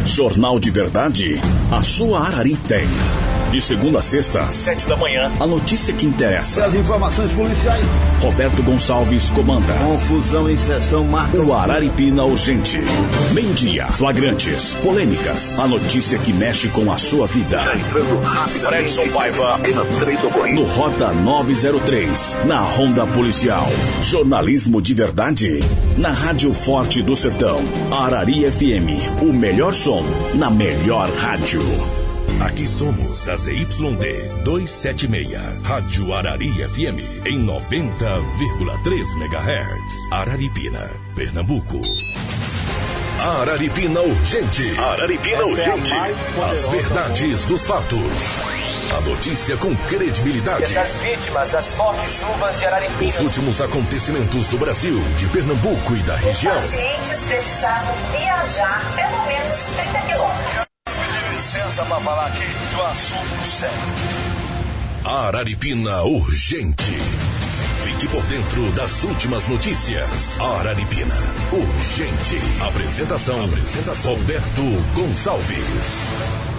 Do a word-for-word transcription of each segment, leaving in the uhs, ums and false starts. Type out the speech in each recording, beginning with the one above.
Jornal de Verdade, a sua Arari tem. De segunda a sexta, sete da manhã, a notícia que interessa. As informações policiais. Roberto Gonçalves comanda. Confusão em sessão marca. O Araripina Urgente. Meio-dia, flagrantes, polêmicas, a notícia que mexe com a sua vida. Fredson Paiva, no Rota nove zero três, na Ronda Policial. Jornalismo de verdade, na Rádio Forte do Sertão. Arari F M, o melhor som, na melhor rádio. Aqui somos a Z Y D duzentos e setenta e seis, Rádio Arari F M, em noventa vírgula três megahertz. Araripina, Pernambuco. Araripina Urgente. Araripina Urgente. As verdades dos fatos. A notícia com credibilidade. Das vítimas das fortes chuvas de Araripina. Os últimos acontecimentos do Brasil, de Pernambuco e da região. Os pacientes precisavam viajar pelo menos trinta quilômetros. Licença para falar aqui do assunto sério. Araripina Urgente. Fique por dentro das últimas notícias. Araripina Urgente. Apresentação, Apresentação. Roberto Gonçalves.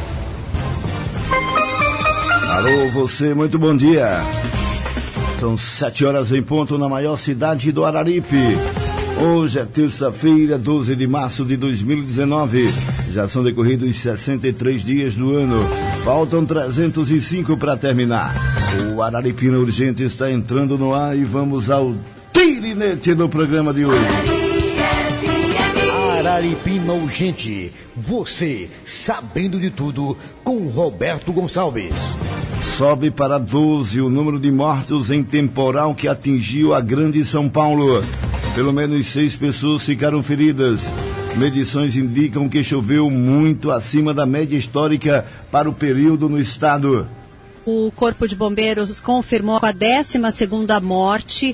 Alô, você, muito bom dia. São sete horas em ponto na maior cidade do Araripe. Hoje é terça-feira, doze de março de dois mil e dezenove. Já são decorridos sessenta e três dias do ano. Faltam trezentos e cinco para terminar. O Araripina Urgente está entrando no ar e vamos ao tirinete do programa de hoje. Araripina Urgente. Você sabendo de tudo com Roberto Gonçalves. Sobe para doze o número de mortos em temporal que atingiu a Grande São Paulo. Pelo menos seis pessoas ficaram feridas. Medições indicam que choveu muito acima da média histórica para o período no estado. O Corpo de Bombeiros confirmou a décima segunda morte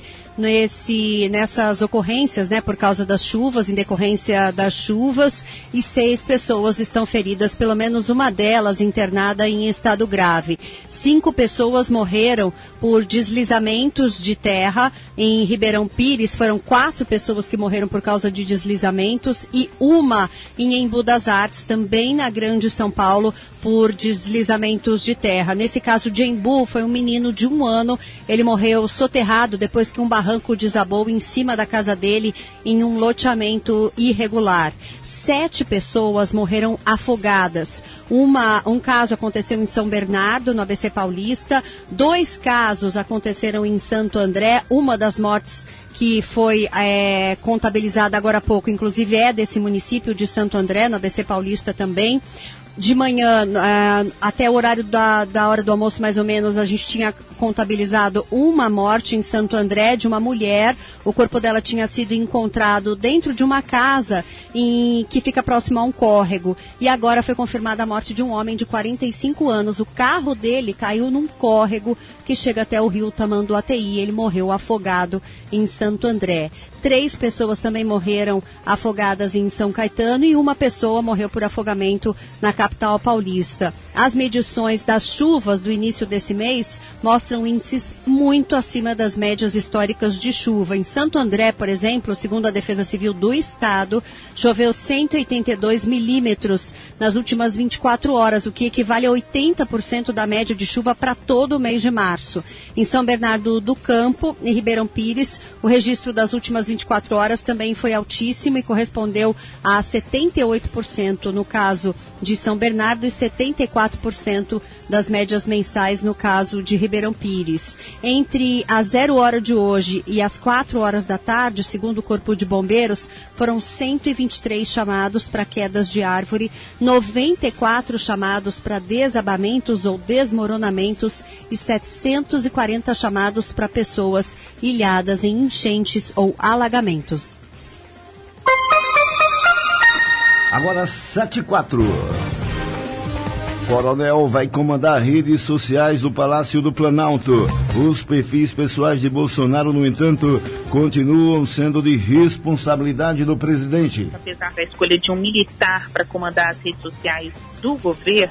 nesse, nessas ocorrências, né, por causa das chuvas, em decorrência das chuvas, e seis pessoas estão feridas, pelo menos uma delas internada em estado grave. Cinco pessoas morreram por deslizamentos de terra em Ribeirão Pires, foram quatro pessoas que morreram por causa de deslizamentos e uma em Embu das Artes, também na Grande São Paulo, por deslizamentos de terra. Nesse caso de Embu, foi um menino de um ano, ele morreu soterrado depois que um barranco desabou em cima da casa dele em um loteamento irregular. Sete pessoas morreram afogadas. Uma, um caso aconteceu em São Bernardo, no A B C Paulista. Dois casos aconteceram em Santo André. Uma das mortes que foi é, contabilizada agora há pouco, inclusive é desse município de Santo André, no A B C Paulista também. De manhã, uh, até o horário da, da hora do almoço, mais ou menos, a gente tinha contabilizado uma morte em Santo André de uma mulher. O corpo dela tinha sido encontrado dentro de uma casa em, que fica próximo a um córrego. E agora foi confirmada a morte de um homem de quarenta e cinco anos. O carro dele caiu num córrego que chega até o rio Tamanduateí. Ele morreu afogado em Santo André. Três pessoas também morreram afogadas em São Caetano e uma pessoa morreu por afogamento na capital paulista. As medições das chuvas do início desse mês mostram índices muito acima das médias históricas de chuva. Em Santo André, por exemplo, segundo a Defesa Civil do Estado, choveu cento e oitenta e dois milímetros nas últimas vinte e quatro horas, o que equivale a oitenta por cento da média de chuva para todo o mês de março. Em São Bernardo do Campo, em Ribeirão Pires, o registro das últimas vinte e quatro horas também foi altíssimo e correspondeu a setenta e oito por cento no caso de São Bernardo e setenta e quatro por cento das médias mensais no caso de Ribeirão Pires. Entre a zero hora de hoje e as quatro horas da tarde, segundo o Corpo de Bombeiros, foram cento e vinte e três chamados para quedas de árvore, noventa e quatro chamados para desabamentos ou desmoronamentos e setecentos e quarenta chamados para pessoas ilhadas em enchentes ou alagamentos. Agora sete e quatro. Coronel vai comandar redes sociais do Palácio do Planalto. Os perfis pessoais de Bolsonaro, no entanto, continuam sendo de responsabilidade do presidente. Apesar da escolha de um militar para comandar as redes sociais do governo,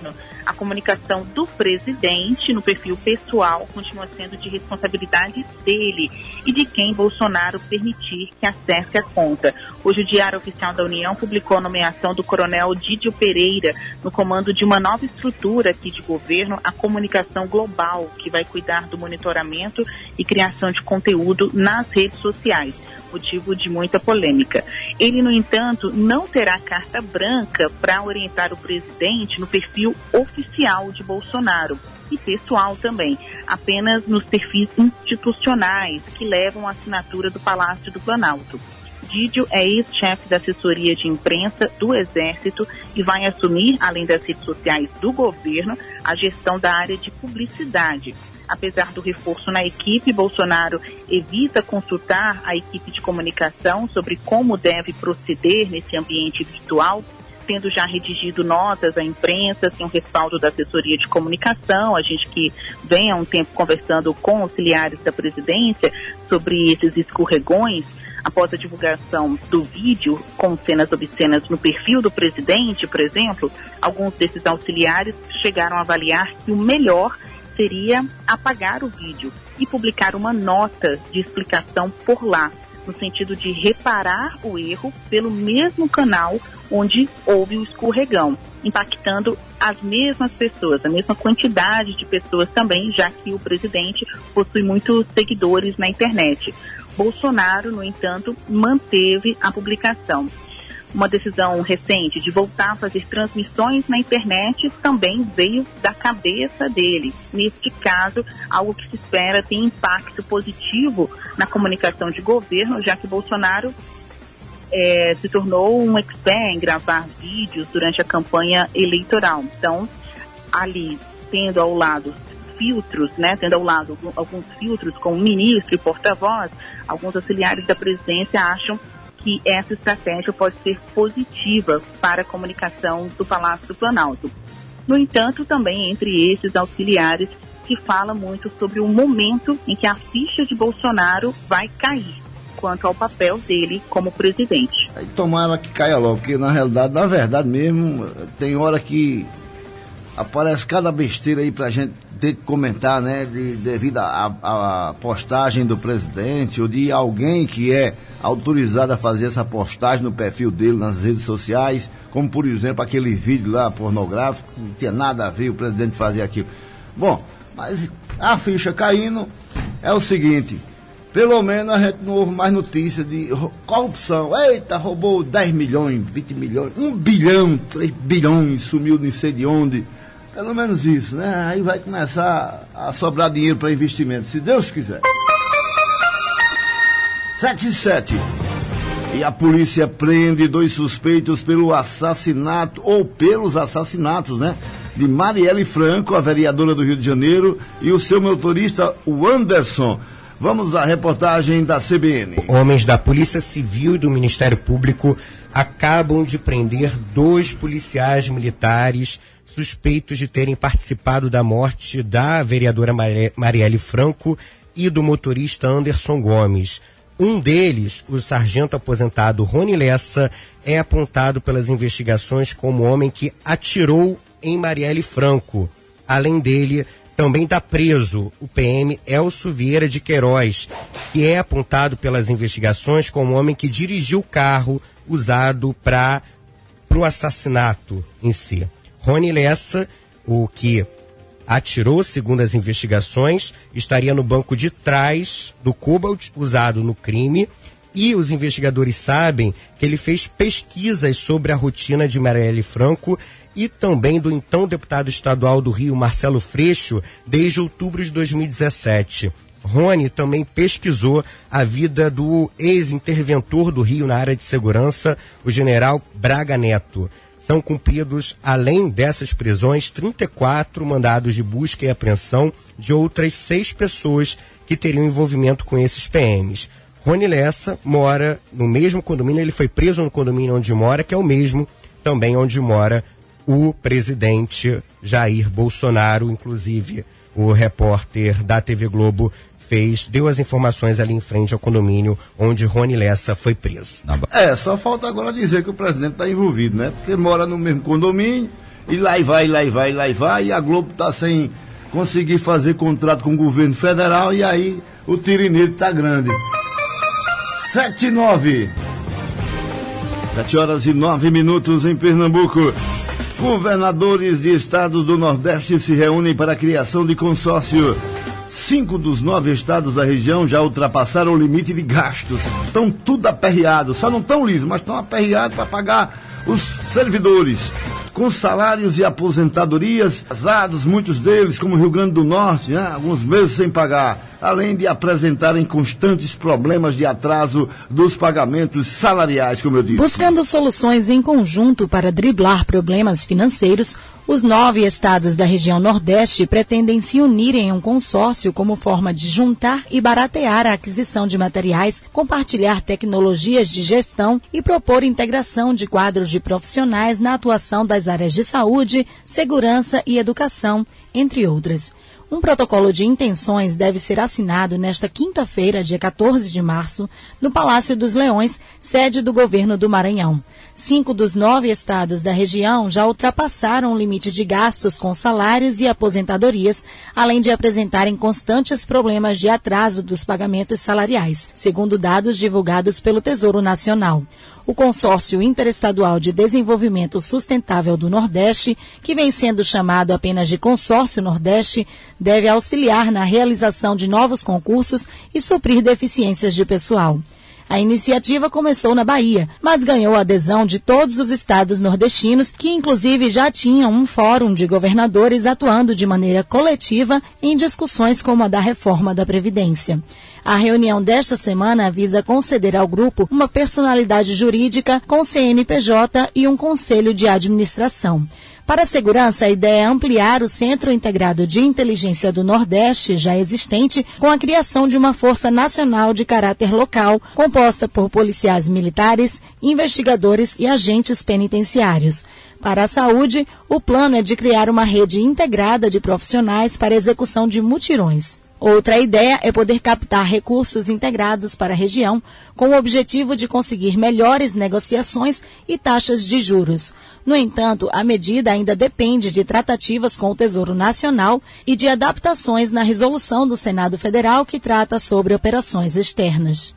A comunicação do presidente no perfil pessoal continua sendo de responsabilidade dele e de quem Bolsonaro permitir que acesse a conta. Hoje o Diário Oficial da União publicou a nomeação do coronel Dídio Pereira no comando de uma nova estrutura aqui de governo, a Comunicação Global, que vai cuidar do monitoramento e criação de conteúdo nas redes sociais, motivo de muita polêmica. Ele, no entanto, não terá carta branca para orientar o presidente no perfil oficial de Bolsonaro e pessoal também, apenas nos perfis institucionais que levam a assinatura do Palácio do Planalto. Dídio é ex-chefe da assessoria de imprensa do Exército e vai assumir, além das redes sociais do governo, a gestão da área de publicidade. Apesar do reforço na equipe, Bolsonaro evita consultar a equipe de comunicação sobre como deve proceder nesse ambiente virtual, tendo já redigido notas à imprensa, sem o respaldo da assessoria de comunicação. A gente que vem há um tempo conversando com auxiliares da presidência sobre esses escorregões, após a divulgação do vídeo com cenas obscenas no perfil do presidente, por exemplo, alguns desses auxiliares chegaram a avaliar que o melhor seria apagar o vídeo e publicar uma nota de explicação por lá, no sentido de reparar o erro pelo mesmo canal onde houve o escorregão, impactando as mesmas pessoas, a mesma quantidade de pessoas também, já que o presidente possui muitos seguidores na internet. Bolsonaro, no entanto, manteve a publicação. Uma decisão recente de voltar a fazer transmissões na internet também veio da cabeça dele. Neste caso, algo que se espera tem impacto positivo na comunicação de governo, já que Bolsonaro é, se tornou um expert em gravar vídeos durante a campanha eleitoral. Então, ali, tendo ao lado filtros, né, tendo ao lado alguns filtros com o ministro e porta-voz, alguns auxiliares da presidência acham que essa estratégia pode ser positiva para a comunicação do Palácio do Planalto. No entanto, também entre esses auxiliares se fala muito sobre o momento em que a ficha de Bolsonaro vai cair quanto ao papel dele como presidente. Aí tomara que caia logo, porque na realidade, na verdade mesmo, tem hora que aparece cada besteira aí pra gente ter que comentar, né, de, devido à postagem do presidente ou de alguém que é autorizado a fazer essa postagem no perfil dele nas redes sociais, como por exemplo aquele vídeo lá pornográfico, não tinha nada a ver o presidente fazer aquilo. Bom, mas a ficha caindo é o seguinte, pelo menos a gente não ouve mais notícia de corrupção. Eita, roubou dez milhões, vinte milhões, um bilhão, três bilhões, sumiu não sei de onde. Pelo menos isso, né? Aí vai começar a sobrar dinheiro para investimento, se Deus quiser. sete e sete. E a polícia prende dois suspeitos pelo assassinato, ou pelos assassinatos, né? De Marielle Franco, a vereadora do Rio de Janeiro, e o seu motorista, o Anderson. Vamos à reportagem da C B N. Homens da Polícia Civil e do Ministério Público acabam de prender dois policiais militares suspeitos de terem participado da morte da vereadora Marielle Franco e do motorista Anderson Gomes. Um deles, o sargento aposentado Rony Lessa, é apontado pelas investigações como o homem que atirou em Marielle Franco. Além dele, também está preso o P M Elcio Vieira de Queiroz, que é apontado pelas investigações como o homem que dirigiu o carro usado para o assassinato em si. Rony Lessa, o que atirou, segundo as investigações, estaria no banco de trás do Cobalt usado no crime, e os investigadores sabem que ele fez pesquisas sobre a rotina de Marielle Franco e também do então deputado estadual do Rio, Marcelo Freixo, desde outubro de dois mil e dezessete. Rony também pesquisou a vida do ex-interventor do Rio na área de segurança, o general Braga Neto. São cumpridos, além dessas prisões, trinta e quatro mandados de busca e apreensão de outras seis pessoas que teriam envolvimento com esses P Ms. Rony Lessa mora no mesmo condomínio, ele foi preso no condomínio onde mora, que é o mesmo também onde mora o presidente Jair Bolsonaro. Inclusive, o repórter da T V Globo fez, deu as informações ali em frente ao condomínio onde Rony Lessa foi preso. É, só falta agora dizer que o presidente está envolvido, né? Porque mora no mesmo condomínio E lá e vai, lá e vai, lá e vai, e a Globo está sem conseguir fazer contrato com o governo federal, e aí o tirinete está grande. Sete e nove. Sete horas e nove minutos em Pernambuco. Governadores de estados do Nordeste se reúnem para a criação de consórcio. Cinco dos nove estados da região já ultrapassaram o limite de gastos. Estão tudo aperreados, só não estão lisos, mas estão aperreados para pagar os servidores. Com salários e aposentadorias atrasados, muitos deles, como o Rio Grande do Norte, né, alguns meses sem pagar, além de apresentarem constantes problemas de atraso dos pagamentos salariais, como eu disse. Buscando soluções em conjunto para driblar problemas financeiros, os nove estados da região Nordeste pretendem se unir em um consórcio como forma de juntar e baratear a aquisição de materiais, compartilhar tecnologias de gestão e propor integração de quadros de profissionais na atuação das áreas de saúde, segurança e educação, entre outras. Um protocolo de intenções deve ser assinado nesta quinta-feira, dia quatorze de março, no Palácio dos Leões, sede do governo do Maranhão. Cinco dos nove estados da região já ultrapassaram o limite de gastos com salários e aposentadorias, além de apresentarem constantes problemas de atraso dos pagamentos salariais, segundo dados divulgados pelo Tesouro Nacional. O Consórcio Interestadual de Desenvolvimento Sustentável do Nordeste, que vem sendo chamado apenas de Consórcio Nordeste, deve auxiliar na realização de novos concursos e suprir deficiências de pessoal. A iniciativa começou na Bahia, mas ganhou a adesão de todos os estados nordestinos, que inclusive já tinham um fórum de governadores atuando de maneira coletiva em discussões como a da reforma da Previdência. A reunião desta semana visa conceder ao grupo uma personalidade jurídica com C N P J e um conselho de administração. Para a segurança, a ideia é ampliar o Centro Integrado de Inteligência do Nordeste, já existente, com a criação de uma Força Nacional de caráter local, composta por policiais militares, investigadores e agentes penitenciários. Para a saúde, o plano é de criar uma rede integrada de profissionais para a execução de mutirões. Outra ideia é poder captar recursos integrados para a região, com o objetivo de conseguir melhores negociações e taxas de juros. No entanto, a medida ainda depende de tratativas com o Tesouro Nacional e de adaptações na resolução do Senado Federal que trata sobre operações externas.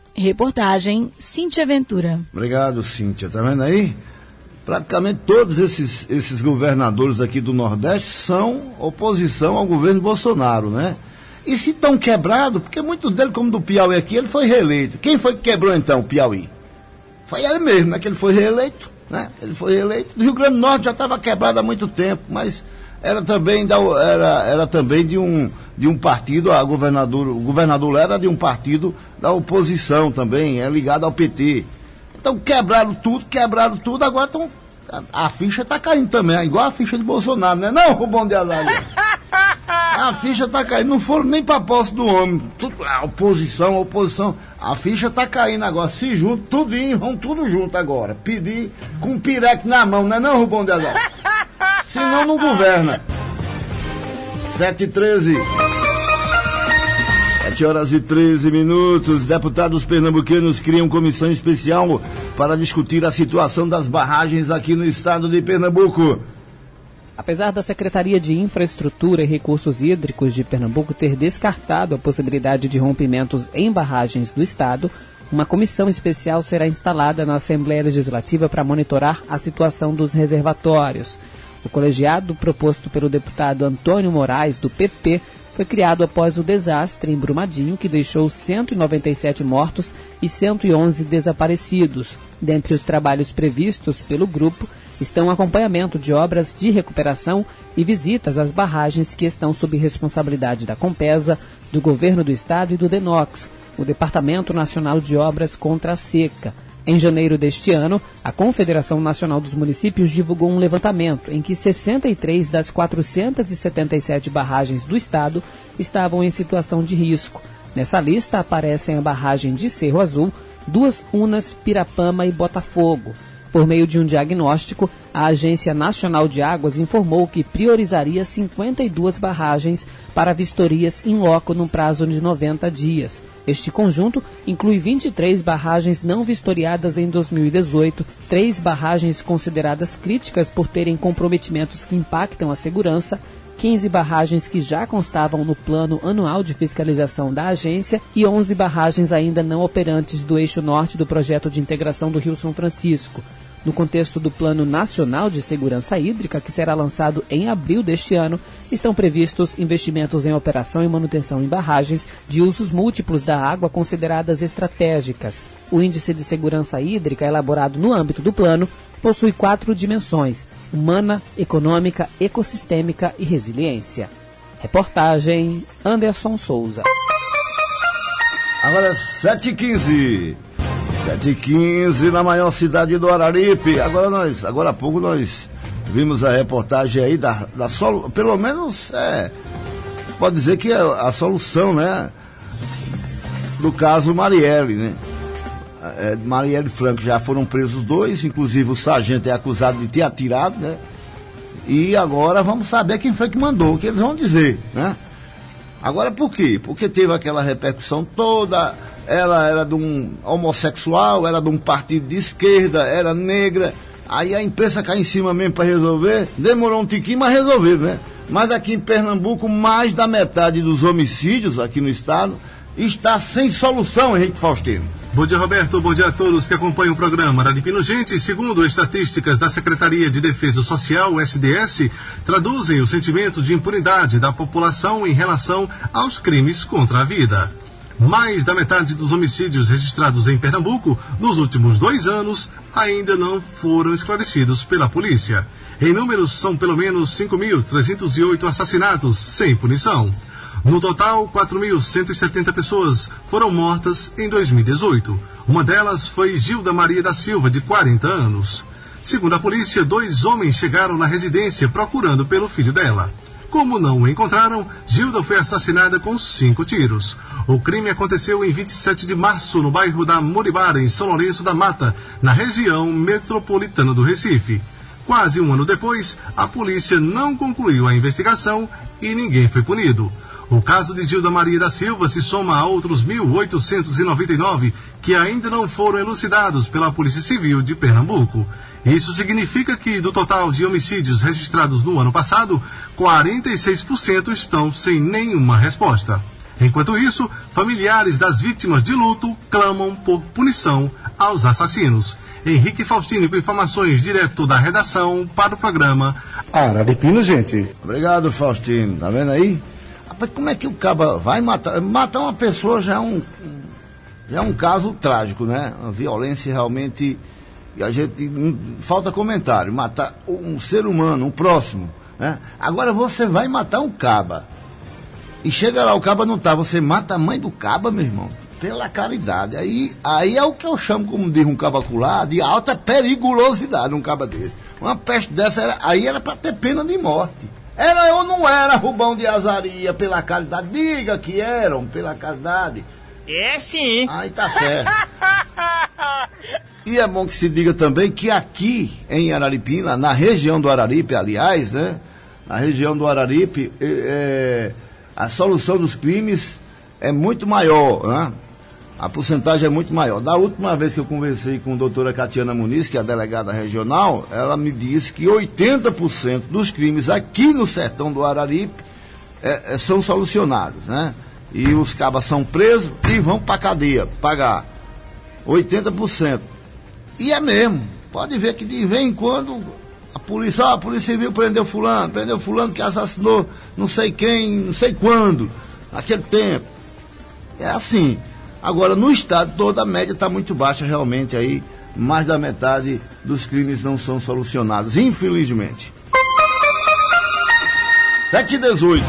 Reportagem Cíntia Ventura. Obrigado, Cíntia. Tá vendo aí? Praticamente todos esses, esses governadores aqui do Nordeste são oposição ao governo Bolsonaro, né? E se estão quebrados, porque muitos deles, como do Piauí aqui, ele foi reeleito. Quem foi que quebrou então o Piauí? Foi ele mesmo, né? Que ele foi reeleito, né? Ele foi reeleito. O Rio Grande do Norte já estava quebrado há muito tempo, mas era também, da, era, era também de, um, de um partido, a governador, o governador era de um partido da oposição também, é ligado ao P T. Então quebraram tudo, quebraram tudo, agora estão... A, a ficha está caindo também, é igual a ficha de Bolsonaro, né? Não, o bom de azar. A ficha está caindo, não foram nem para a posse do homem. Tudo, a oposição, a oposição. A ficha está caindo agora. Se juntam, tudinho, vão tudo junto agora. Pedir com um pireque na mão, não é não, Rubão de Azar? Senão não governa. sete e treze. sete horas e treze minutos. Deputados pernambucanos criam comissão especial para discutir a situação das barragens aqui no estado de Pernambuco. Apesar da Secretaria de Infraestrutura e Recursos Hídricos de Pernambuco ter descartado a possibilidade de rompimentos em barragens do estado, uma comissão especial será instalada na Assembleia Legislativa para monitorar a situação dos reservatórios. O colegiado, proposto pelo deputado Antônio Moraes, do P P, foi criado após o desastre em Brumadinho, que deixou cento e noventa e sete mortos e cento e onze desaparecidos. Dentre os trabalhos previstos pelo grupo estão o acompanhamento de obras de recuperação e visitas às barragens que estão sob responsabilidade da Compesa, do Governo do Estado e do DENOX, o Departamento Nacional de Obras contra a Seca. Em janeiro deste ano, a Confederação Nacional dos Municípios divulgou um levantamento em que sessenta e três das quatrocentas e setenta e sete barragens do estado estavam em situação de risco. Nessa lista aparecem a barragem de Cerro Azul, Duas Unas, Pirapama e Botafogo. Por meio de um diagnóstico, a Agência Nacional de Águas informou que priorizaria cinquenta e duas barragens para vistorias in loco no prazo de noventa dias. Este conjunto inclui vinte e três barragens não vistoriadas em dois mil e dezoito, três barragens consideradas críticas por terem comprometimentos que impactam a segurança, quinze barragens que já constavam no plano anual de fiscalização da agência e onze barragens ainda não operantes do eixo norte do projeto de integração do Rio São Francisco. No contexto do Plano Nacional de Segurança Hídrica, que será lançado em abril deste ano, estão previstos investimentos em operação e manutenção em barragens de usos múltiplos da água consideradas estratégicas. O Índice de Segurança Hídrica, elaborado no âmbito do plano, possui quatro dimensões: humana, econômica, ecossistêmica e resiliência. Reportagem Anderson Souza. Agora sete e quinze. sete e quinze na maior cidade do Araripe. Agora nós, agora há pouco nós vimos a reportagem aí da, da solu, pelo menos é, pode dizer que é a solução, né, do caso Marielle, né? É, Marielle Franco, já foram presos dois, inclusive o sargento é acusado de ter atirado, né? E agora vamos saber quem foi que mandou, o que eles vão dizer, né? Agora por quê? Porque teve aquela repercussão toda. Ela era de um homossexual, era de um partido de esquerda, era negra. Aí a imprensa cai em cima mesmo para resolver. Demorou um tiquinho, mas resolveu, né? Mas aqui em Pernambuco, mais da metade dos homicídios aqui no estado está sem solução, Henrique Faustino. Bom dia, Roberto. Bom dia a todos que acompanham o programa Araripino Gente. Segundo estatísticas da Secretaria de Defesa Social, S D S, traduzem o sentimento de impunidade da população em relação aos crimes contra a vida. Mais da metade dos homicídios registrados em Pernambuco nos últimos dois anos ainda não foram esclarecidos pela polícia. Em números, são pelo menos cinco mil trezentos e oito assassinatos sem punição. No total, quatro mil cento e setenta pessoas foram mortas em dois mil e dezoito. Uma delas foi Gilda Maria da Silva, de quarenta anos. Segundo a polícia, dois homens chegaram na residência procurando pelo filho dela. Como não o encontraram, Gilda foi assassinada com cinco tiros. O crime aconteceu em vinte e sete de março, no bairro da Moribara, em São Lourenço da Mata, na região metropolitana do Recife. Quase um ano depois, a polícia não concluiu a investigação e ninguém foi punido. O caso de Gilda Maria da Silva se soma a outros mil oitocentos e noventa e nove que ainda não foram elucidados pela Polícia Civil de Pernambuco. Isso significa que, do total de homicídios registrados no ano passado, quarenta e seis por cento estão sem nenhuma resposta. Enquanto isso, familiares das vítimas de luto clamam por punição aos assassinos. Henrique Faustino com informações direto da redação para o programa Araripino Gente. Obrigado, Faustino. Tá vendo aí? Rapaz, como é que o caba vai matar? Matar uma pessoa já é um, já é um caso trágico, né? Uma violência realmente... E a gente... Não, falta comentário. Matar um ser humano, um próximo, né? Agora você vai matar um caba. E chega lá, o caba não tá. Você mata a mãe do caba, meu irmão. Pela caridade. Aí, aí é o que eu chamo, como diz um cabacular, de alta periculosidade, um caba desse. Uma peste dessa, era, aí era para ter pena de morte. Era ou não era, Rubão de Azaria, pela caridade? Diga que eram, pela caridade. É sim. Aí tá certo. E é bom que se diga também que aqui em Araripina, na região do Araripe, aliás, né? Na região do Araripe, é, é, a solução dos crimes é muito maior, né? A porcentagem é muito maior. Da última vez que eu conversei com a doutora Catiana Muniz, que é a delegada regional, ela me disse que oitenta por cento dos crimes aqui no sertão do Araripe é, é, são solucionados, né? E os cabas são presos e vão para cadeia pagar. oitenta por cento. E é mesmo. Pode ver que de vez em quando a polícia, ó, a polícia civil prendeu fulano, prendeu fulano que assassinou não sei quem, não sei quando, naquele tempo. É assim. Agora, no estado todo, a média está muito baixa, realmente, aí, mais da metade dos crimes não são solucionados, infelizmente. sete e dezoito.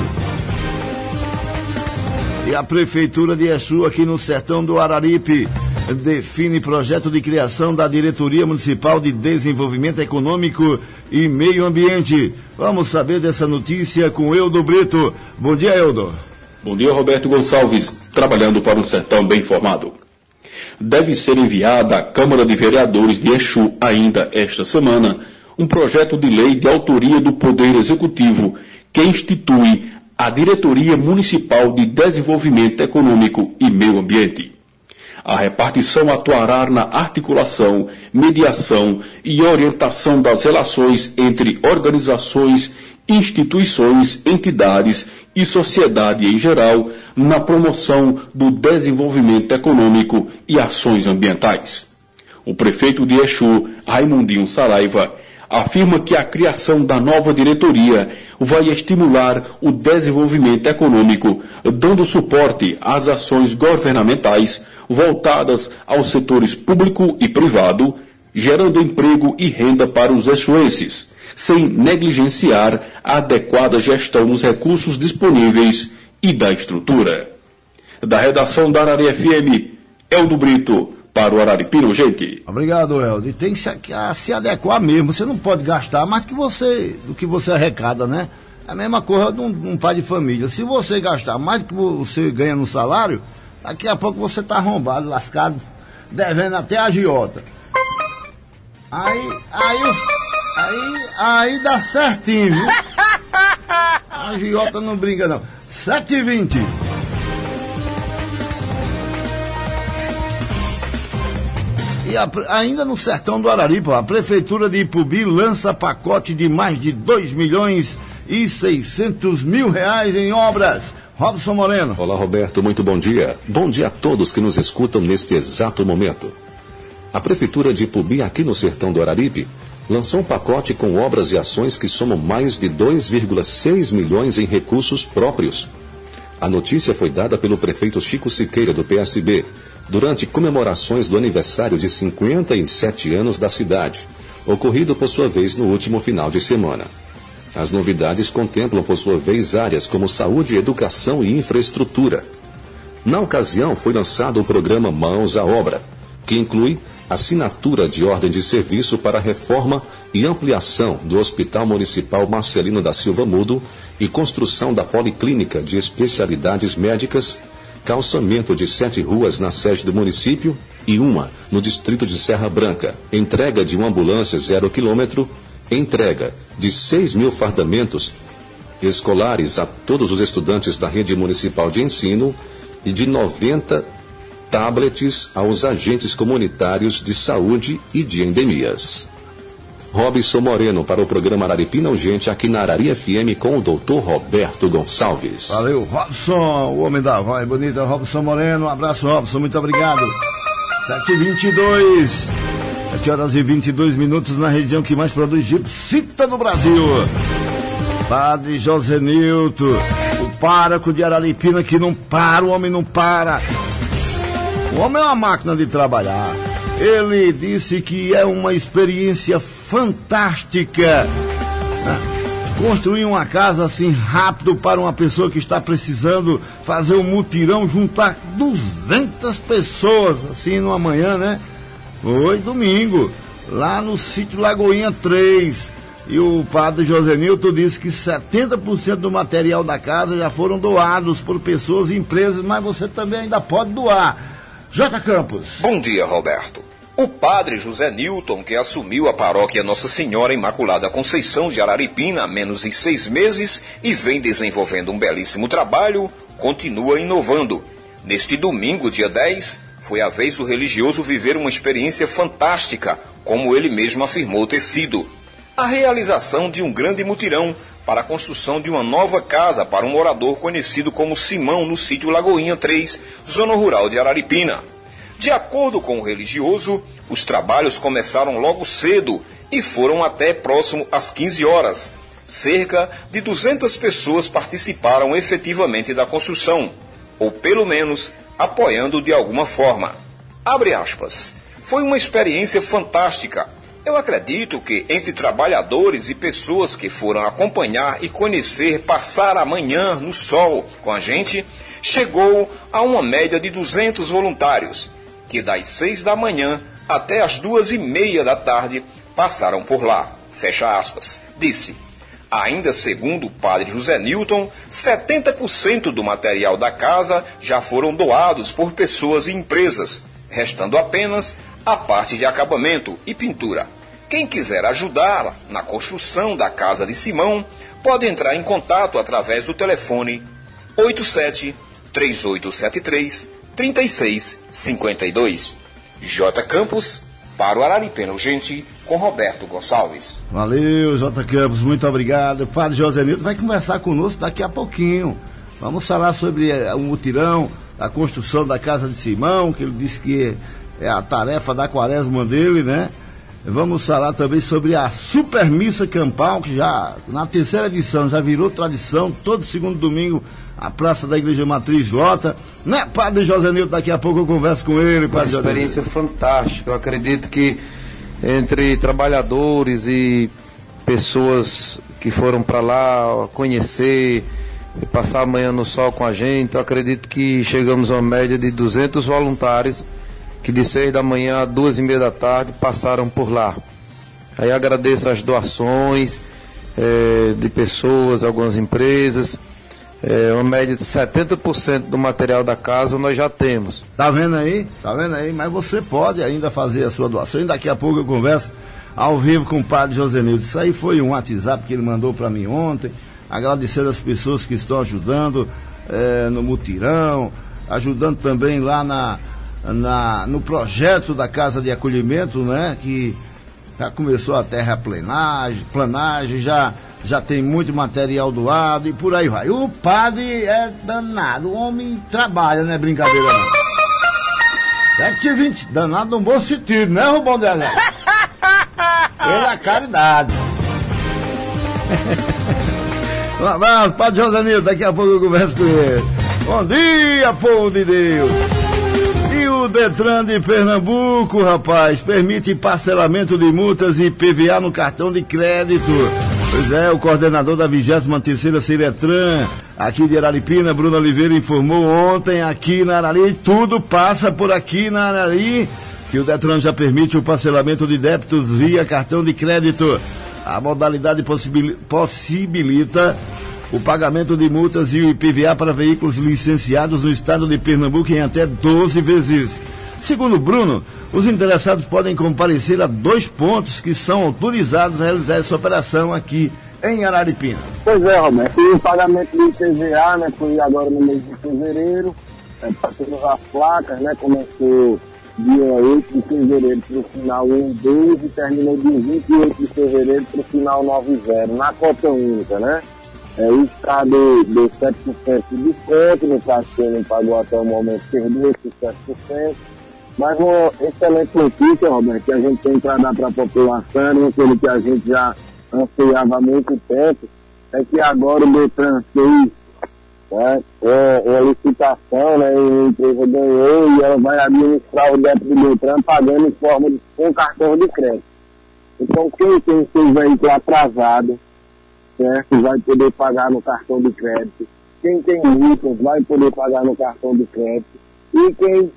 E a Prefeitura de Exu, aqui no sertão do Araripe, define projeto de criação da Diretoria Municipal de Desenvolvimento Econômico e Meio Ambiente. Vamos saber dessa notícia com Eudo Brito. Bom dia, Eudo. Bom dia, Roberto Gonçalves, trabalhando para um sertão bem informado. Deve ser enviada à Câmara de Vereadores de Exu, ainda esta semana, um projeto de lei de autoria do Poder Executivo que institui a Diretoria Municipal de Desenvolvimento Econômico e Meio Ambiente. A repartição atuará na articulação, mediação e orientação das relações entre organizações, instituições, entidades e sociedade em geral na promoção do desenvolvimento econômico e ações ambientais. O prefeito de Exu, Raimundinho Saraiva, afirma que a criação da nova diretoria vai estimular o desenvolvimento econômico, dando suporte às ações governamentais voltadas aos setores público e privado, gerando emprego e renda para os exuenses, sem negligenciar a adequada gestão dos recursos disponíveis e da estrutura. Da redação da Arari F M, Eldo Brito, para o Araripina Urgente. Obrigado, Eldo. E tem que se, a, se adequar mesmo. Você não pode gastar mais do que você, do que você arrecada, né? É a mesma coisa de um, de um pai de família. Se você gastar mais do que você ganha no salário, daqui a pouco você está arrombado, lascado, devendo até a agiota. Aí, aí, aí, aí dá certinho, viu? A agiota não brinca, não. sete e vinte. E a, ainda no sertão do Araripe, a Prefeitura de Ipubi lança pacote de mais de dois milhões e seiscentos mil reais em obras. Robson Moreno. Olá, Roberto, muito bom dia. Bom dia a todos que nos escutam neste exato momento. A Prefeitura de Ipubi, aqui no sertão do Araripe, lançou um pacote com obras e ações que somam mais de dois vírgula seis milhões em recursos próprios. A notícia foi dada pelo prefeito Chico Siqueira, do P S B, durante comemorações do aniversário de cinquenta e sete anos da cidade, ocorrido por sua vez no último final de semana. As novidades contemplam por sua vez áreas como saúde, educação e infraestrutura. Na ocasião foi lançado o programa Mãos à Obra, que inclui assinatura de ordem de serviço para a reforma e ampliação do Hospital Municipal Marcelino da Silva Mudo e construção da Policlínica de Especialidades Médicas, calçamento de sete ruas na sede do município e uma no distrito de Serra Branca, entrega de uma ambulância zero quilômetro, entrega de seis mil fardamentos escolares a todos os estudantes da rede municipal de ensino e de noventa tablets aos agentes comunitários de saúde e de endemias. Robson Moreno para o programa Araripina Urgente aqui na Arari F M com o doutor Roberto Gonçalves. Valeu, Robson, o homem da voz bonita, Robson Moreno. Um abraço, Robson, muito obrigado. sete e vinte e dois. sete horas e vinte e dois minutos na região que mais produz gipsita no Brasil. Padre José Nilton, o pároco de Araripina que não para, o homem não para. O homem é uma máquina de trabalhar. Ele disse que é uma experiência fantástica, né? Construir uma casa assim rápido para uma pessoa que está precisando fazer um mutirão, juntar duzentas pessoas assim numa manhã, né? Foi domingo, lá no sítio Lagoinha três. E o padre José Nilton disse que setenta por cento do material da casa já foram doados por pessoas e empresas, mas você também ainda pode doar. J. Campos. Bom dia, Roberto. O padre José Nilton, que assumiu a paróquia Nossa Senhora Imaculada Conceição de Araripina há menos de seis meses e vem desenvolvendo um belíssimo trabalho, continua inovando. Neste domingo, dia dez, foi a vez do religioso viver uma experiência fantástica, como ele mesmo afirmou ter sido. A realização de um grande mutirão para a construção de uma nova casa para um morador conhecido como Simão no sítio Lagoinha três, zona rural de Araripina. De acordo com o religioso, os trabalhos começaram logo cedo e foram até próximo às quinze horas. Cerca de duzentas pessoas participaram efetivamente da construção, ou pelo menos apoiando de alguma forma. Abre aspas. Foi uma experiência fantástica. Eu acredito que entre trabalhadores e pessoas que foram acompanhar e conhecer passar a manhã no sol com a gente, chegou a uma média de duzentos voluntários, que das seis da manhã até as duas e meia da tarde passaram por lá. Fecha aspas. Disse. Ainda segundo o padre José Nilton, setenta por cento do material da casa já foram doados por pessoas e empresas, restando apenas a parte de acabamento e pintura. Quem quiser ajudar na construção da Casa de Simão, pode entrar em contato através do telefone oito sete, três oito sete três, três seis cinco dois. J. Campos, para o Araripena Urgente, com Roberto Gonçalves. Valeu, J. Campos, muito obrigado. O padre José Nilton vai conversar conosco daqui a pouquinho. Vamos falar sobre o mutirão, a construção da Casa de Simão, que ele disse que é a tarefa da quaresma dele, né? Vamos falar também sobre a Super Missa Campal, que já na terceira edição já virou tradição, todo segundo domingo a Praça da Igreja Matriz lota, né, Padre José Nilton? Daqui a pouco eu converso com ele, Padre. Uma experiência fantástica. Eu acredito que entre trabalhadores e pessoas que foram para lá conhecer e passar amanhã no sol com a gente, eu acredito que chegamos a uma média de duzentos voluntários que de seis da manhã a duas e meia da tarde passaram por lá. Aí agradeço as doações é, de pessoas, algumas empresas. É, uma média de setenta por cento do material da casa nós já temos. Tá vendo aí? Tá vendo aí? Mas você pode ainda fazer a sua doação. E daqui a pouco eu converso ao vivo com o Padre José Nilton. Isso aí foi um WhatsApp que ele mandou para mim ontem, agradecendo as pessoas que estão ajudando é, no mutirão, ajudando também lá na Na, no projeto da Casa de Acolhimento, né, que já começou a terraplanagem, planagem, já, já tem muito material doado e por aí vai. O padre é danado, o homem trabalha, não é brincadeira não. sete e vinte, danado num bom sentido, né, Rubão Delé? Pela caridade. Um abraço, Padre José Nilton, daqui a pouco eu converso com ele. Bom dia, povo de Deus. O Detran de Pernambuco, rapaz, permite parcelamento de multas e I P V A no cartão de crédito. Pois é, o coordenador da vigésima terceira Ciretran, aqui de Araripina, Bruno Oliveira, informou ontem aqui na Arari, tudo passa por aqui na Arari, que o Detran já permite o parcelamento de débitos via cartão de crédito. A modalidade possibil- possibilita o pagamento de multas e o I P V A para veículos licenciados no estado de Pernambuco em até doze vezes. Segundo Bruno, os interessados podem comparecer a dois pontos que são autorizados a realizar essa operação aqui em Araripina. Pois é, Roberto, e o pagamento do I P V A, né, foi agora no mês de fevereiro, é, para todas as placas, né, começou dia oito de fevereiro para o final um dois e terminou dia vinte e oito de fevereiro para o final nove zero, na cota única, né? É, o Estado deu sete por cento de desconto, no caso que ele não pagou até o momento, perdeu esses sete por cento. Mas uma excelente notícia, Roberto, que a gente tem para dar para a população, aquilo que a gente já ansiava há muito tempo, é que agora o Detran fez né, uma licitação, né, a empresa ganhou e ela vai administrar o débito do Detran pagando em forma de com cartão de crédito. Então quem tem seu veículo atrasado, certo, vai poder pagar no cartão de crédito. Quem tem multas vai poder pagar no cartão de crédito. E quem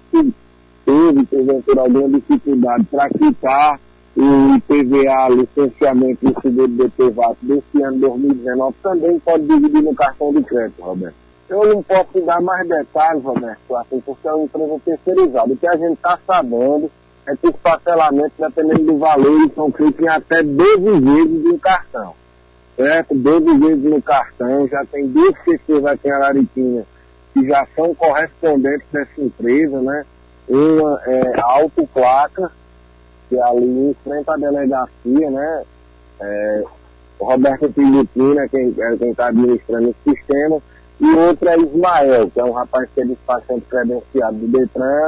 teve, porventura, alguma dificuldade para quitar o I P V A, licenciamento e o seguro D P V A desse ano dois mil e dezenove, também pode dividir no cartão de crédito, Roberto. Eu não posso dar mais detalhes, Roberto, assim, porque é uma empresa terceirizada. O que a gente está sabendo é que os parcelamentos, dependendo do valor, são feitos em até doze vezes de um cartão. Certo? doze vezes no cartão, já tem duas pessoas aqui em Araripina que já são correspondentes dessa empresa, né? Uma é a Autoplaca, que é ali em frente à delegacia, né? É, o Roberto Pilitina, quem é quem está administrando esse sistema, e outra é Ismael, que é um rapaz que é despachante credenciado do Detran,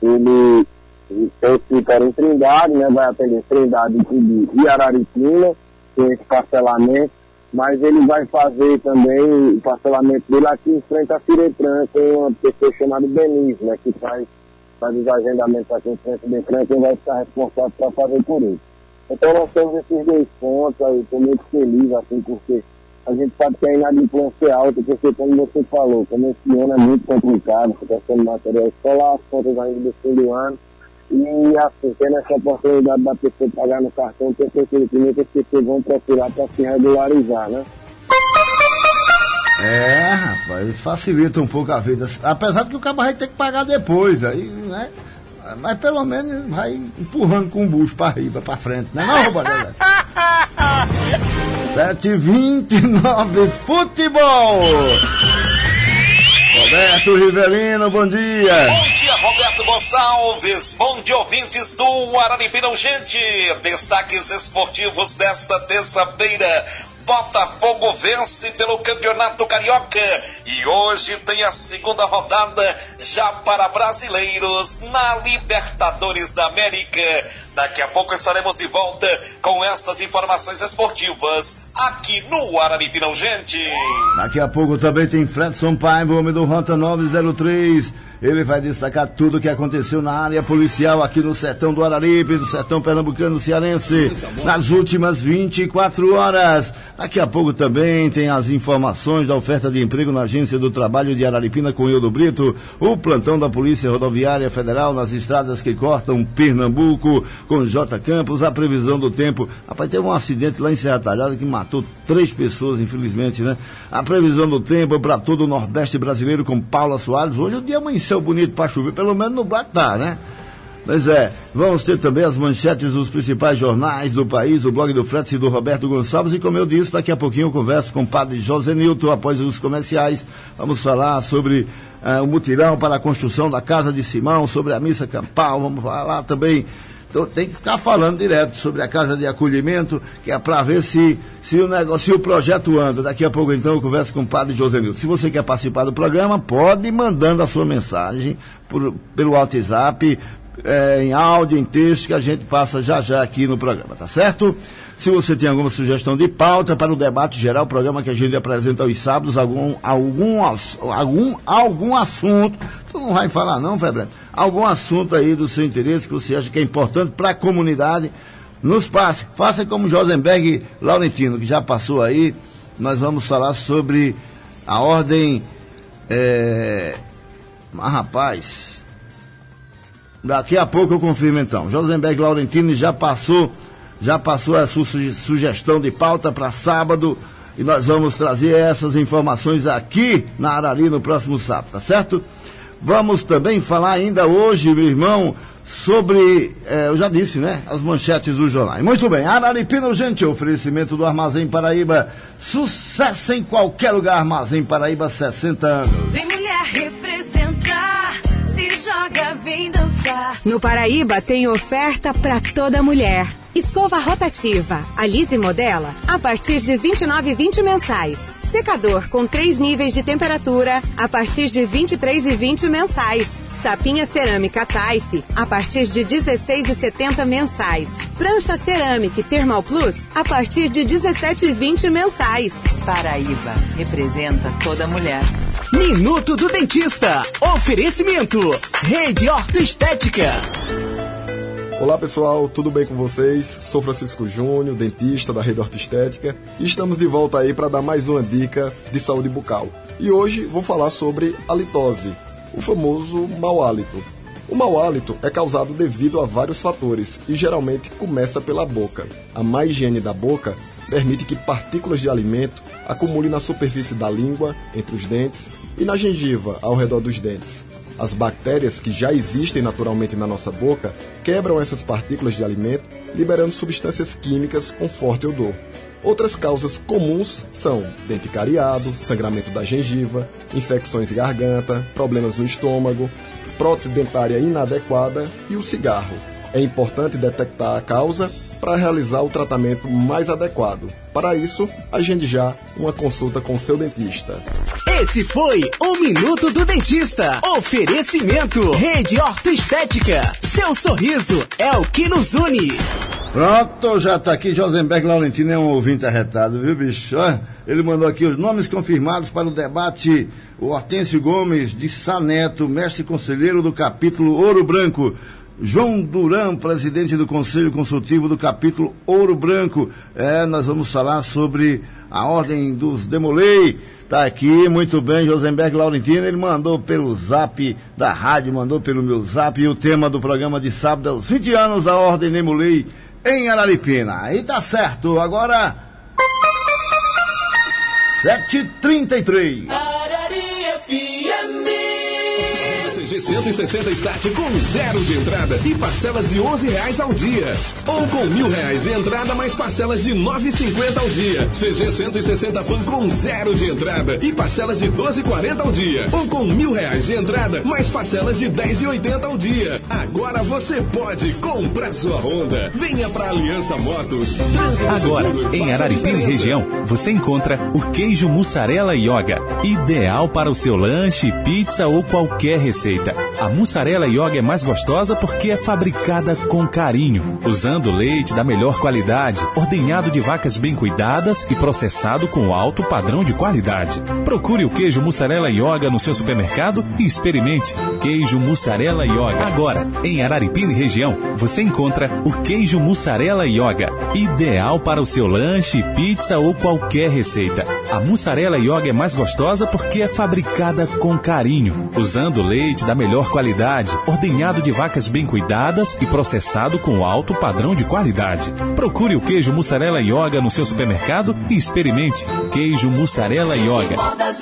ele tem escritório em Trindade, né? Vai atender Trindade e Araripina, tem esse parcelamento, mas ele vai fazer também o parcelamento dele aqui em frente à Ciretran, tem uma pessoa chamada Denise, né, que faz, faz os agendamentos aqui em frente ao Detran, quem vai ficar responsável para fazer por ele. Então nós temos esses dois pontos, eu estou muito feliz, assim, porque a gente sabe que a inadimplência é alta, porque como você falou, como esse ano é muito complicado, a questão de material escolar, as contas ainda do fim do ano, e assim, tendo essa oportunidade da pessoa pagar no cartão, tem certeza que muitas pessoas vão procurar para se regularizar, né? É, rapaz, facilita um pouco a vida. Apesar de que o cabo vai ter que pagar depois, aí, né? Mas pelo menos vai empurrando com o bucho pra riba, pra frente, né não, Roberto? sete e vinte e nove, futebol! Roberto Rivelino, bom dia! Bom dia, Roberto Gonçalves, bom dia, ouvintes do Araripina Urgente. Destaques esportivos desta terça-feira. Botafogo vence pelo Campeonato Carioca e hoje tem a segunda rodada já para brasileiros na Libertadores da América. Daqui a pouco estaremos de volta com estas informações esportivas aqui no Araripina Urgente. Daqui a pouco também tem Fredson Paiva, homem do Rota nove zero três. Ele vai destacar tudo o que aconteceu na área policial aqui no sertão do Araripe, do sertão pernambucano cearense, nas últimas vinte e quatro horas. Daqui a pouco também tem as informações da oferta de emprego na Agência do Trabalho de Araripina com Ildo Brito, o plantão da Polícia Rodoviária Federal nas estradas que cortam Pernambuco, com J. Campos, a previsão do tempo. Rapaz, teve um acidente lá em Serra Talhada que matou três pessoas, infelizmente, né? A previsão do tempo para todo o Nordeste brasileiro com Paula Soares. Hoje o dia amanheceu bonito para chover, pelo menos no Black tá, né? Pois é, vamos ter também as manchetes dos principais jornais do país, o blog do Fretz e do Roberto Gonçalves, e como eu disse, daqui a pouquinho eu converso com o padre José Nilton após os comerciais. Vamos falar sobre uh, o mutirão para a construção da Casa de Simão, sobre a missa campal, vamos falar também. Então tem que ficar falando direto sobre a casa de acolhimento, que é para ver se, se, o negócio, se o projeto anda. Daqui a pouco, então, eu converso com o padre José Nilton. Se você quer participar do programa, pode ir mandando a sua mensagem por, pelo WhatsApp, é, em áudio, em texto, que a gente passa já já aqui no programa, tá certo? Se você tem alguma sugestão de pauta para o debate geral, o programa que a gente apresenta aos sábados, algum, algum, algum, algum assunto, tu não vai falar não, Febre? Algum assunto aí do seu interesse que você acha que é importante para a comunidade, nos passe. Faça como Josenberg Laurentino, que já passou aí. Nós vamos falar sobre a ordem... É... Mas, rapaz, daqui a pouco eu confirmo então. Josenberg Laurentino já passou... Já passou a sua sugestão de pauta para sábado e nós vamos trazer essas informações aqui na Arari no próximo sábado, tá certo? Vamos também falar ainda hoje, meu irmão, sobre, eh, eu já disse, né, as manchetes do jornal. Muito bem, Araripina Urgente, oferecimento do Armazém Paraíba, sucesso em qualquer lugar, Armazém Paraíba, sessenta anos. Vem mulher representar, se joga, vem dançar. No Paraíba tem oferta para toda mulher. Escova rotativa, Alize Modela, a partir de vinte e nove e vinte mensais. Secador com três níveis de temperatura, a partir de vinte e três e vinte mensais. Chapinha cerâmica Taif, a partir de dezesseis e setenta mensais. Prancha cerâmica Thermal Plus, a partir de dezessete e vinte mensais. Paraíba, representa toda mulher. Minuto do Dentista. Oferecimento. Rede Ortoestética. Olá pessoal, tudo bem com vocês? Sou Francisco Júnior, dentista da Rede Ortoestética, e estamos de volta aí para dar mais uma dica de saúde bucal. E hoje vou falar sobre a litose, o famoso mau hálito. O mau hálito é causado devido a vários fatores e geralmente começa pela boca. A má higiene da boca permite que partículas de alimento acumulem na superfície da língua, entre os dentes e na gengiva, ao redor dos dentes. As bactérias que já existem naturalmente na nossa boca quebram essas partículas de alimento, liberando substâncias químicas com forte odor. Outras causas comuns são dente cariado, sangramento da gengiva, infecções de garganta, problemas no estômago, prótese dentária inadequada e o cigarro. É importante detectar a causa para realizar o tratamento mais adequado. Para isso, agende já uma consulta com seu dentista. Esse foi o Minuto do Dentista. Oferecimento Rede Ortoestética. Seu sorriso é o que nos une. Pronto, já tá aqui. Josenberg Laurentino é um ouvinte arretado, viu, bicho? Ele mandou aqui os nomes confirmados para o debate. O Hortêncio Gomes de Saneto, mestre conselheiro do capítulo Ouro Branco. João Duran, presidente do Conselho Consultivo do capítulo Ouro Branco. É, nós vamos falar sobre a ordem dos Demolei. Tá aqui, muito bem, Josenberg Laurentino, ele mandou pelo zap da rádio, mandou pelo meu zap, e o tema do programa de sábado é os vinte anos da ordem Demolei em Araripina. Aí tá certo, agora sete e trinta e três. Arari F M. C G cento e sessenta Start com zero de entrada e parcelas de onze reais ao dia. Ou com mil reais de entrada mais parcelas de nove reais e cinquenta ao dia. C G cento e sessenta Fan com zero de entrada e parcelas de doze reais e quarenta ao dia. Ou com mil reais de entrada mais parcelas de dez reais e oitenta ao dia. Agora você pode comprar sua Honda. Venha pra Aliança Motos. Agora, em Araripina e região, você encontra o queijo mussarela Yoga, ideal para o seu lanche, pizza ou qualquer receita. A mussarela Yoga é mais gostosa porque é fabricada com carinho, usando leite da melhor qualidade, ordenhado de vacas bem cuidadas e processado com alto padrão de qualidade. Procure o queijo mussarela Yoga no seu supermercado e experimente. Queijo mussarela Yoga. Agora, em Araripina e região, você encontra o queijo mussarela Yoga, ideal para o seu lanche, pizza ou qualquer receita. A mussarela Yoga é mais gostosa porque é fabricada com carinho, usando leite da melhor qualidade, ordenhado de vacas bem cuidadas e processado com alto padrão de qualidade. Procure o queijo mussarela Yoga no seu supermercado e experimente. Queijo mussarela Yoga.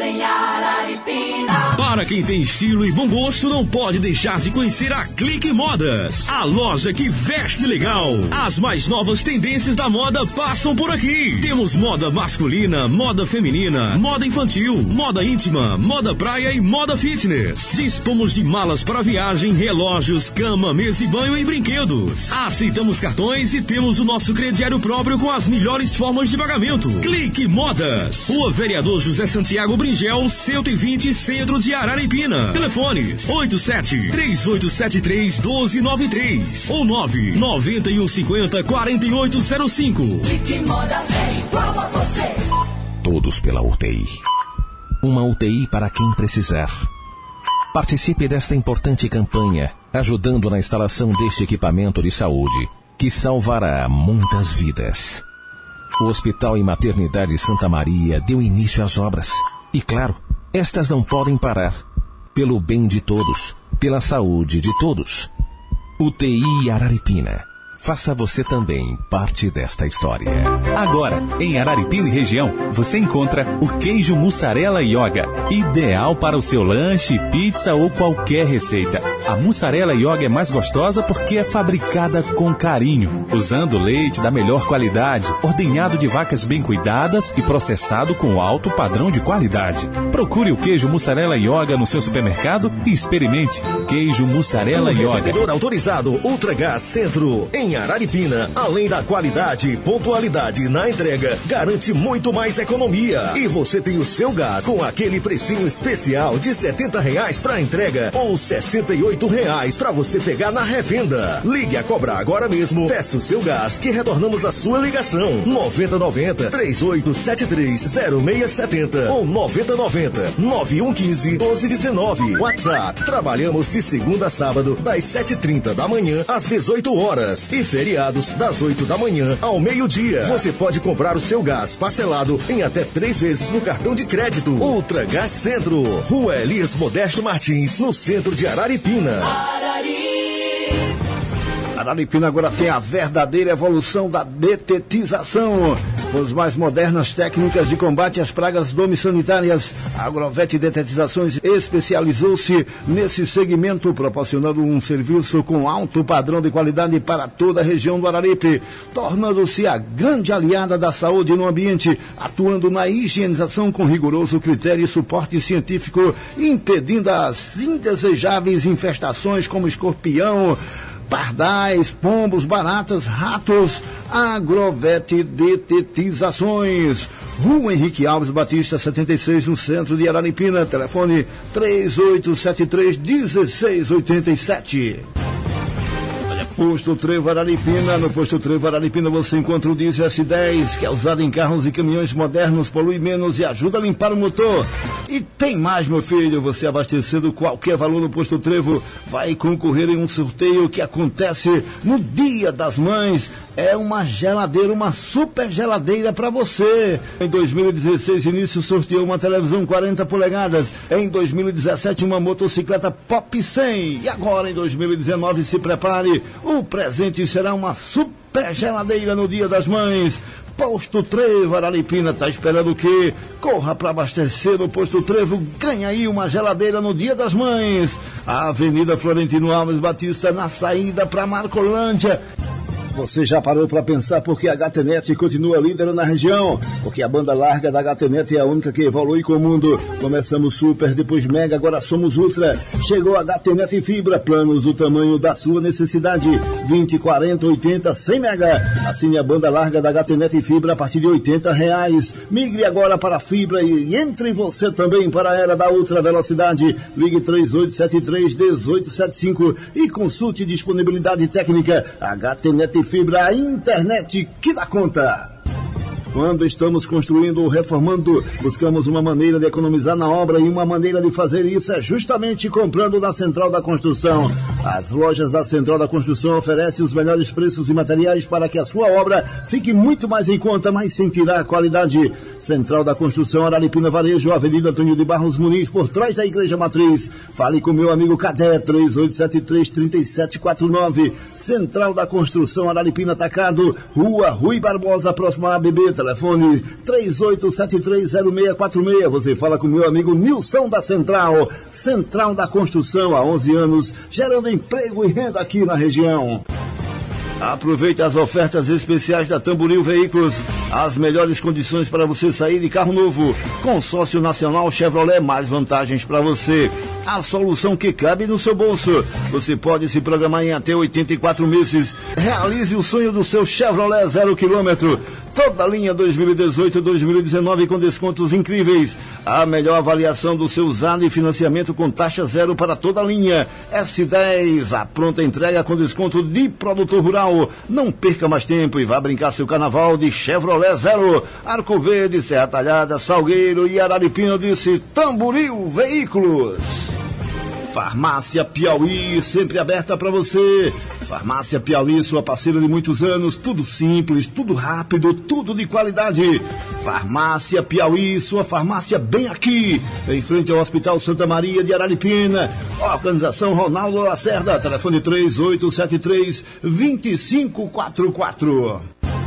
Para quem tem estilo e bom gosto, não pode deixar de conhecer a Clique Modas, a loja que veste legal. As mais novas tendências da moda passam por aqui. Temos moda masculina, moda feminina, moda infantil, moda íntima, moda praia e moda fitness. Dispomos de malas para viagem, relógios, cama, mesa e banho e brinquedos. Aceitamos cartões e temos o nosso crediário próprio com as melhores formas de pagamento. Clique Modas. Rua Vereador José Santiago Bringel, cento e vinte, Centro de Araripina. Telefones oito sete, três oito sete três, um dois nove três ou nove nove um cinco zero, quatro oito zero cinco. Clique Modas é igual a você. Todos pela U T I. Uma U T I para quem precisar. Participe desta importante campanha, ajudando na instalação deste equipamento de saúde, que salvará muitas vidas. O Hospital e Maternidade Santa Maria deu início às obras. E claro, estas não podem parar. Pelo bem de todos, pela saúde de todos. U T I Araripina. Faça você também parte desta história. Agora, em Araripina e região, você encontra o queijo mussarela Yoga, ideal para o seu lanche, pizza ou qualquer receita. A mussarela Yoga é mais gostosa porque é fabricada com carinho, usando leite da melhor qualidade, ordenhado de vacas bem cuidadas e processado com alto padrão de qualidade. Procure o queijo mussarela Yoga no seu supermercado e experimente. Queijo mussarela Yoga. Revendedor autorizado Ultragás Centro. Em Araripina, além da qualidade e pontualidade na entrega, garante muito mais economia. E você tem o seu gás com aquele precinho especial de setenta reais para entrega ou sessenta e oito reais para você pegar na revenda. Ligue a cobrar agora mesmo. Peça o seu gás que retornamos a sua ligação. noventa noventa, trinta e oito setenta e três, zero seis setenta ou noventa noventa, nove um um cinco, doze dezenove. WhatsApp. Trabalhamos de segunda a sábado, das sete e trinta da manhã às dezoito horas. E feriados das oito da manhã ao meio-dia. Você pode comprar o seu gás parcelado em até três vezes no cartão de crédito. Ultragás Centro, Rua Elias Modesto Martins, no centro de Araripina. Arari. Araripina agora tem a verdadeira evolução da detetização. Com as mais modernas técnicas de combate às pragas domissanitárias, a Agrovet Detetizações especializou-se nesse segmento, proporcionando um serviço com alto padrão de qualidade para toda a região do Araripe, tornando-se a grande aliada da saúde no ambiente, atuando na higienização com rigoroso critério e suporte científico, impedindo as indesejáveis infestações como escorpião, pardais, pombos, baratas, ratos. Agrovet Detetizações, Rua Henrique Alves Batista, setenta e seis, no centro de Araripina. Telefone três oito sete três, um seis oito sete. Posto Trevo Araripina. No Posto Trevo Araripina você encontra o diesel S dez, que é usado em carros e caminhões modernos, polui menos e ajuda a limpar o motor. E tem mais, meu filho, você abastecendo qualquer valor no Posto Trevo vai concorrer em um sorteio que acontece no Dia das Mães. É uma geladeira, uma super geladeira para você. Em dois mil e dezesseis, início sorteou uma televisão quarenta polegadas. Em dois mil e dezessete, uma motocicleta Pop cem. E agora, em dois mil e dezenove, se prepare. O presente será uma super geladeira no Dia das Mães. Posto Trevo, Araripina, tá esperando o quê? Corra para abastecer no Posto Trevo, ganha aí uma geladeira no Dia das Mães. A Avenida Florentino Alves Batista, na saída para Marcolândia. Você já parou para pensar por que a H T Net continua líder na região? Porque a banda larga da H T Net é a única que evolui com o mundo. Começamos super, depois mega, agora somos ultra. Chegou a H T Net Fibra, planos do tamanho da sua necessidade. vinte, quarenta, oitenta, cem mega. Assine a banda larga da H T Net Fibra a partir de oitenta reais. Migre agora para a fibra e entre você também para a era da ultra velocidade. Ligue três oito sete três, um oito sete cinco e consulte disponibilidade técnica. H T Net Fibra, a internet que dá conta. Quando estamos construindo ou reformando, buscamos uma maneira de economizar na obra e uma maneira de fazer isso é justamente comprando na Central da Construção. As lojas da Central da Construção oferecem os melhores preços e materiais para que a sua obra fique muito mais em conta, mas sem tirar a qualidade. Central da Construção, Araripina Varejo, Avenida Antônio de Barros Muniz, por trás da Igreja Matriz. Fale com meu amigo Cadê, três oito sete três, três sete quatro nove. Central da Construção, Araripina Atacado, Rua Rui Barbosa, próximo à A B B. Telefone três oito sete três zero seis quatro seis. Você fala com meu amigo Nilson da Central. Central da Construção, há onze anos, gerando emprego e renda aqui na região. Aproveite as ofertas especiais da Tamboril Veículos. As melhores condições para você sair de carro novo. Consórcio Nacional Chevrolet, mais vantagens para você. A solução que cabe no seu bolso. Você pode se programar em até oitenta e quatro meses. Realize o sonho do seu Chevrolet zero quilômetro. Toda a linha dois mil e dezoito, dois mil e dezenove com descontos incríveis. A melhor avaliação do seu usado e financiamento com taxa zero para toda a linha. S dez, a pronta entrega com desconto de produtor rural. Não perca mais tempo e vá brincar seu carnaval de Chevrolet Zero. Arco Verde, Serra Talhada, Salgueiro e Araripina, disse Tamboril Veículos. Farmácia Piauí, sempre aberta para você. Farmácia Piauí, sua parceira de muitos anos. Tudo simples, tudo rápido, tudo de qualidade. Farmácia Piauí, sua farmácia bem aqui, em frente ao Hospital Santa Maria de Araripina. Organização Ronaldo Lacerda, telefone três oito sete três, dois cinco quatro quatro.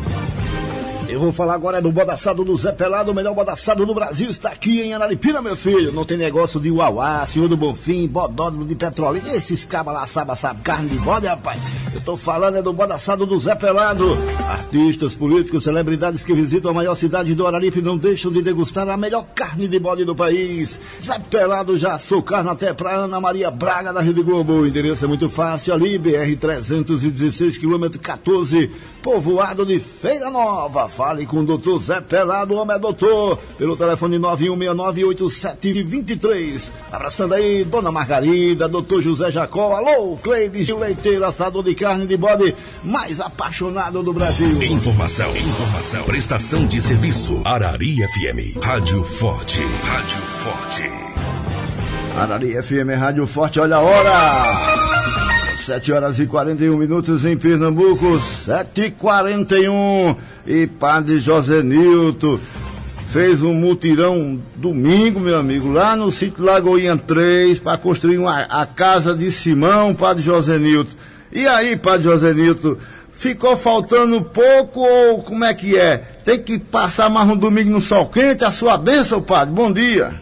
Eu vou falar agora do bodaçado do Zé Pelado, o melhor bodaçado do Brasil está aqui em Araripina, meu filho. Não tem negócio de uauá, Senhor do Bonfim, bodódromo de petróleo. Esses cabas lá sabem, sabe, carne de bode, rapaz. Eu tô falando é do bodaçado do Zé Pelado. Artistas, políticos, celebridades que visitam a maior cidade do Araripe não deixam de degustar a melhor carne de bode do país. Zé Pelado já assou carne até pra Ana Maria Braga da Rede Globo. O endereço é muito fácil, ali, B R trezentos e dezesseis, quilômetro quatorze, povoado de Feira Nova. Fale com o doutor Zé Pelado, homem é doutor, pelo telefone nove um seis nove oito sete dois três. Abraçando aí, dona Margarida, doutor José Jacó, alô, Cleide Gil Leiteiro, assador de carne de bode mais apaixonado do Brasil. Informação, informação, prestação de serviço. Arari F M, Rádio Forte, Rádio Forte. Arari F M, Rádio Forte, olha a hora! sete horas e quarenta e um minutos em Pernambuco, sete e quarenta e um. E Padre José Nilton fez um mutirão domingo, meu amigo, lá no sítio Lagoinha três, para construir uma, a casa de Simão, Padre José Nilton. E aí, Padre José Nilton, ficou faltando pouco ou como é que é? Tem que passar mais um domingo no sol quente? A sua bênção, Padre, bom dia.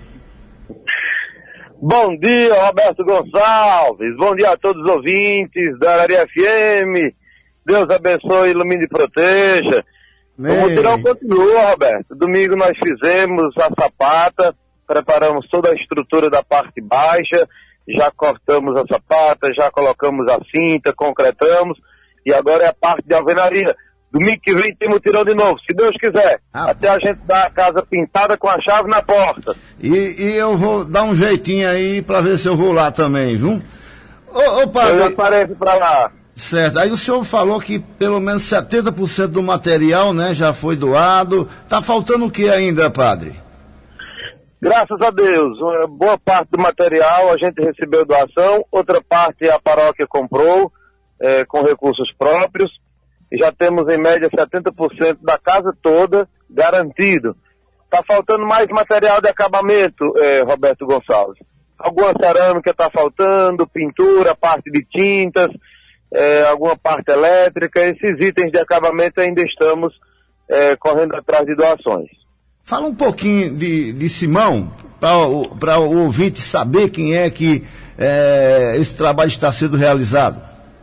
Bom dia, Roberto Gonçalves. Bom dia a todos os ouvintes da Arari F M. Deus abençoe, ilumine e proteja. Amém. O mutirão continua, Roberto. Domingo nós fizemos a sapata, preparamos toda a estrutura da parte baixa, já cortamos a sapata, já colocamos a cinta, concretamos, e agora é a parte de alvenaria. Domingo que vem tem mutirão de novo, se Deus quiser. Ah, até a gente dar a casa pintada com a chave na porta. E, e eu vou dar um jeitinho aí pra ver se eu vou lá também, viu? Ô, ô padre... Eu apareço pra lá. Certo, aí o senhor falou que pelo menos setenta por cento do material, né, já foi doado. Tá faltando o que ainda, padre? Graças a Deus, boa parte do material a gente recebeu doação, outra parte a paróquia comprou, é, com recursos próprios. Já temos em média setenta por cento da casa toda garantido. Está faltando mais material de acabamento, eh, Roberto Gonçalves. Alguma cerâmica está faltando, pintura, parte de tintas, eh, alguma parte elétrica. Esses itens de acabamento ainda estamos é, correndo atrás de doações. Fala um pouquinho de, de Simão, para o ouvinte saber quem é que é, esse trabalho está sendo realizado.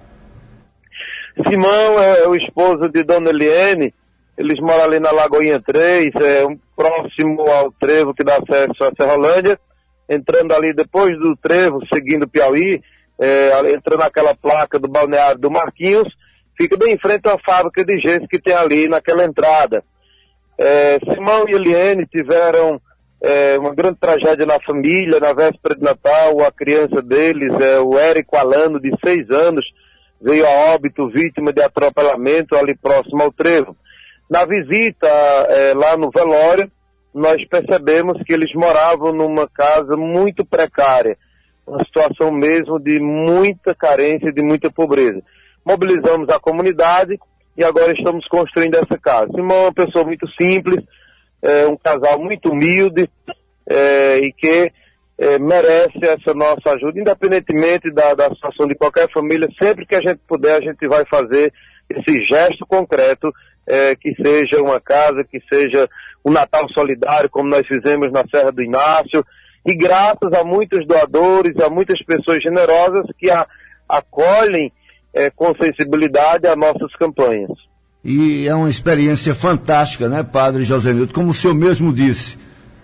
Simão é o esposo de Dona Eliene, eles moram ali na Lagoinha três, é um próximo ao trevo que dá acesso à Serrolândia, entrando ali depois do trevo, seguindo o Piauí, é, entrando naquela placa do balneário do Marquinhos, fica bem em frente à fábrica de gesso que tem ali naquela entrada. É, Simão e Eliene tiveram é, uma grande tragédia na família, na véspera de Natal. A criança deles, é, o Érico Alano, de seis anos, veio a óbito vítima de atropelamento ali próximo ao trevo. Na visita é, lá no velório, nós percebemos que eles moravam numa casa muito precária, uma situação mesmo de muita carência, de muita pobreza. Mobilizamos a comunidade e agora estamos construindo essa casa. Simão é uma pessoa muito simples, é, um casal muito humilde é, e que é, merece essa nossa ajuda, independentemente da, da situação de qualquer família. Sempre que a gente puder, a gente vai fazer esse gesto concreto, é, que seja uma casa, que seja um Natal solidário, como nós fizemos na Serra do Inácio, e graças a muitos doadores, a muitas pessoas generosas que a, acolhem É, com sensibilidade as nossas campanhas. E é uma experiência fantástica, né, Padre José Nilton, como o senhor mesmo disse.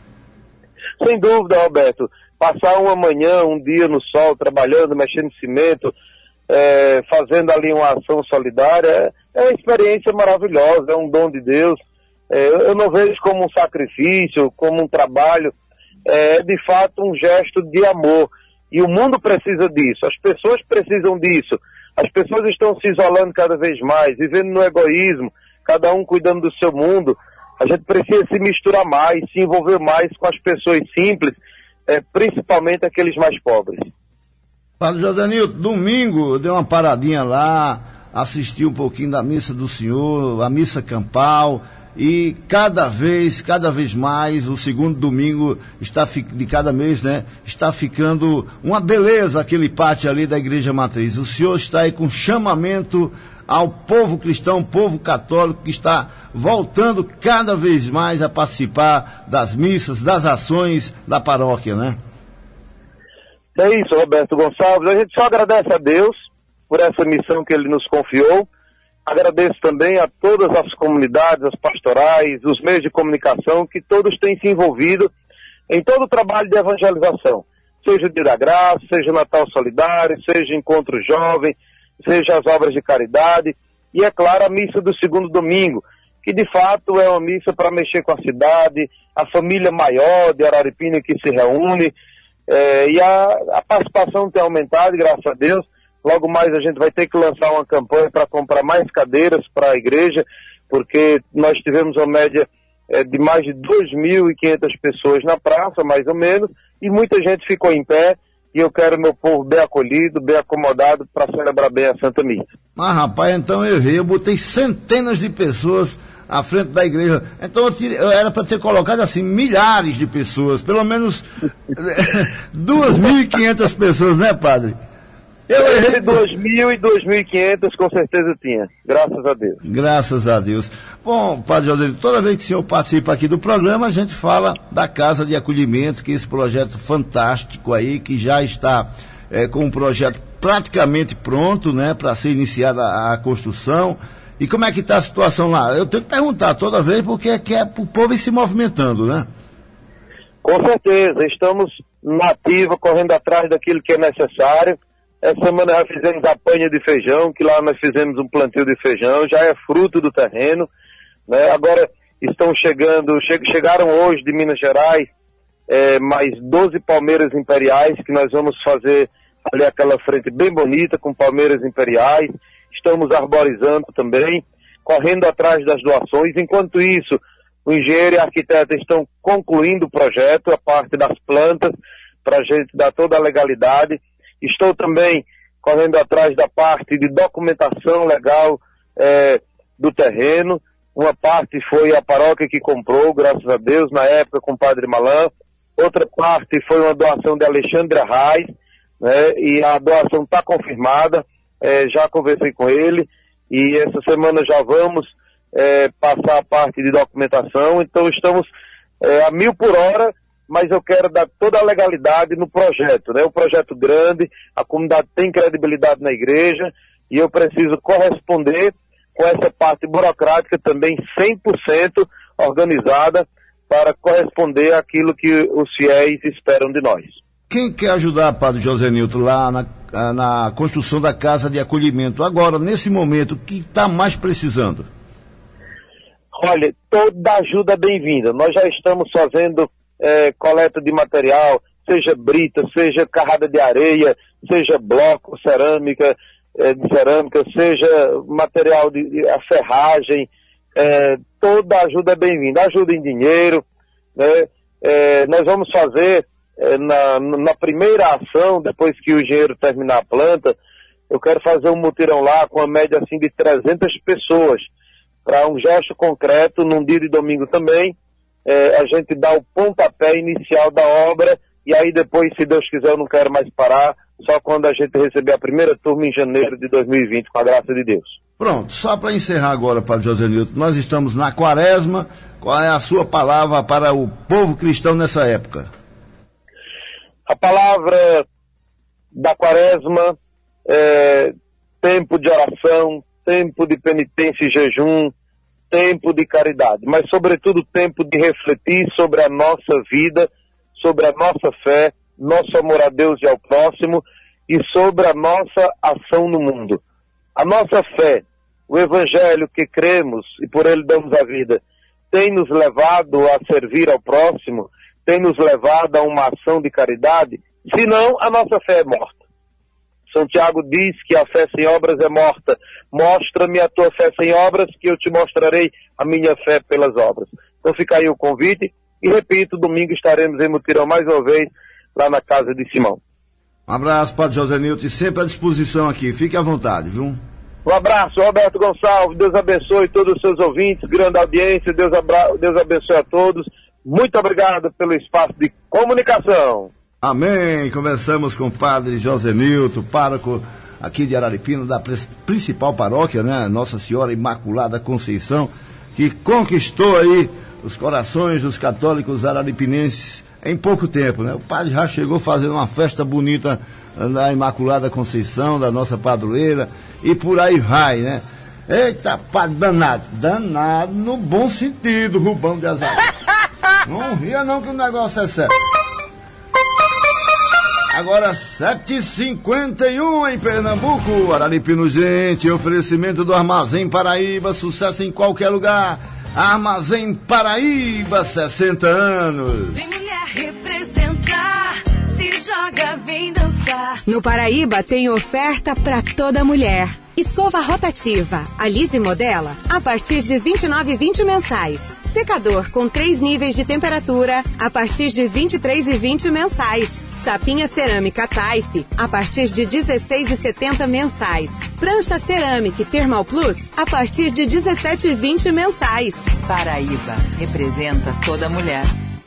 Sem dúvida, Roberto. Passar uma manhã, um dia no sol, trabalhando, mexendo em cimento, é, fazendo ali uma ação solidária, é, é uma experiência maravilhosa, é um dom de Deus. É, eu não vejo como um sacrifício, como um trabalho, é de fato um gesto de amor. E o mundo precisa disso, as pessoas precisam disso. As pessoas estão se isolando cada vez mais, vivendo no egoísmo, cada um cuidando do seu mundo. A gente precisa se misturar mais, se envolver mais com as pessoas simples, é, principalmente aqueles mais pobres. Padre José Nilton, domingo eu dei uma paradinha lá, assisti um pouquinho da missa do senhor, a missa campal, e cada vez, cada vez mais, o segundo domingo está de cada mês, né, está ficando uma beleza aquele pátio ali da Igreja Matriz. O senhor está aí com chamamento ao povo cristão, povo católico, que está voltando cada vez mais a participar das missas, das ações da paróquia, né? É isso, Roberto Gonçalves. A gente só agradece a Deus por essa missão que ele nos confiou. Agradeço também a todas as comunidades, as pastorais, os meios de comunicação, que todos têm se envolvido em todo o trabalho de evangelização. Seja o Dia da Graça, seja o Natal Solidário, seja Encontro Jovem, seja as obras de caridade. E, é claro, a missa do segundo domingo, que de fato é uma missa para mexer com a cidade, a família maior de Araripina que se reúne. É, e a, a participação tem aumentado, graças a Deus. Logo mais a gente vai ter que lançar uma campanha para comprar mais cadeiras para a igreja, porque nós tivemos uma média é, de mais de duas mil e quinhentas pessoas na praça, mais ou menos, e muita gente ficou em pé, e eu quero meu povo bem acolhido, bem acomodado para celebrar bem a Santa Missa. Ah, rapaz, então eu errei, eu botei centenas de pessoas à frente da igreja. Então eu, tirei, eu era para ter colocado assim, milhares de pessoas, pelo menos duas mil e quinhentas pessoas, né, padre? Eu errei duas mil e duas mil e quinhentas, com certeza tinha. Graças a Deus. Graças a Deus. Bom, Padre José, toda vez que o senhor participa aqui do programa, a gente fala da Casa de Acolhimento, que é esse projeto fantástico aí, que já está é, com um projeto praticamente pronto, né, para ser iniciada a, a construção. E como é que está a situação lá? Eu tenho que perguntar toda vez, porque é que é para o povo ir se movimentando, né? Com certeza. Estamos na ativa, correndo atrás daquilo que é necessário. Essa semana já fizemos a panha de feijão, que lá nós fizemos um plantio de feijão, já é fruto do terreno, né? Agora estão chegando, che chegaram hoje de Minas Gerais, é, mais doze palmeiras imperiais, que nós vamos fazer ali aquela frente bem bonita, com palmeiras imperiais. Estamos arborizando também, correndo atrás das doações. Enquanto isso, o engenheiro e a arquiteta estão concluindo o projeto, a parte das plantas, para a gente dar toda a legalidade. Estou também correndo atrás da parte de documentação legal é, do terreno. Uma parte foi a paróquia que comprou, graças a Deus, na época com o Padre Malan. Outra parte foi uma doação de Alexandre Arraes, né, e a doação está confirmada. É, já conversei com ele e essa semana já vamos é, passar a parte de documentação. Então estamos é, a mil por hora, mas eu quero dar toda a legalidade no projeto, né? Um projeto grande, a comunidade tem credibilidade na igreja e eu preciso corresponder com essa parte burocrática também cem por cento organizada para corresponder àquilo que os fiéis esperam de nós. Quem quer ajudar, Padre José Nilton, lá na, na construção da casa de acolhimento, agora, nesse momento, o que está mais precisando? Olha, toda ajuda é bem-vinda. Nós já estamos fazendo é, coleta de material, seja brita, seja carrada de areia, seja bloco, cerâmica, é, de cerâmica, seja material de, de a serragem, é, toda ajuda é bem-vinda. Ajuda em dinheiro, né? É, nós vamos fazer... Na, na primeira ação, depois que o engenheiro terminar a planta, eu quero fazer um mutirão lá com a média assim de trezentas pessoas, para um gesto concreto, num dia de domingo também, é, a gente dá o pontapé inicial da obra, e aí depois, se Deus quiser, eu não quero mais parar, só quando a gente receber a primeira turma em janeiro de dois mil e vinte, com a graça de Deus. Pronto, só para encerrar agora, Padre José Nilton, nós estamos na quaresma, qual é a sua palavra para o povo cristão nessa época? A palavra da quaresma é tempo de oração, tempo de penitência e jejum, tempo de caridade, mas sobretudo tempo de refletir sobre a nossa vida, sobre a nossa fé, nosso amor a Deus e ao próximo e sobre a nossa ação no mundo. A nossa fé, o evangelho que cremos e por ele damos a vida, tem nos levado a servir ao próximo, tem nos levado a uma ação de caridade, senão a nossa fé é morta. São Tiago diz que a fé sem obras é morta. Mostra-me a tua fé sem obras, que eu te mostrarei a minha fé pelas obras. Então fica aí o convite, e repito, domingo estaremos em Mutirão mais uma vez, lá na casa de Simão. Um abraço, Padre José Nilton, sempre à disposição aqui, fique à vontade, viu? Um abraço, Roberto Gonçalves, Deus abençoe todos os seus ouvintes, grande audiência, Deus, abra... Deus abençoe a todos. Muito obrigado pelo espaço de comunicação. Amém. Conversamos com o Padre José Nilton, pároco aqui de Araripina, da principal paróquia, né? Nossa Senhora Imaculada Conceição, que conquistou aí os corações dos católicos araripinenses em pouco tempo, né? O padre já chegou fazendo uma festa bonita da Imaculada Conceição, da nossa padroeira, e por aí vai, né? Eita, padre danado, danado no bom sentido, Rubão de Azar. Não ria não que o negócio é sério. Agora sete e cinquenta e um em Pernambuco, Araripino, gente, oferecimento do Armazém Paraíba, sucesso em qualquer lugar. Armazém Paraíba, sessenta anos. Vem mulher representar, se joga, vem dançar. No Paraíba tem oferta para toda mulher. Escova rotativa, Alise Modela, a partir de vinte e nove e vinte mensais. Secador com três níveis de temperatura, a partir de vinte e três e vinte mensais. Chapinha cerâmica Taif, a partir de dezesseis e setenta mensais. Prancha cerâmica Thermal Plus, a partir de dezessete e vinte mensais. Paraíba, representa toda mulher.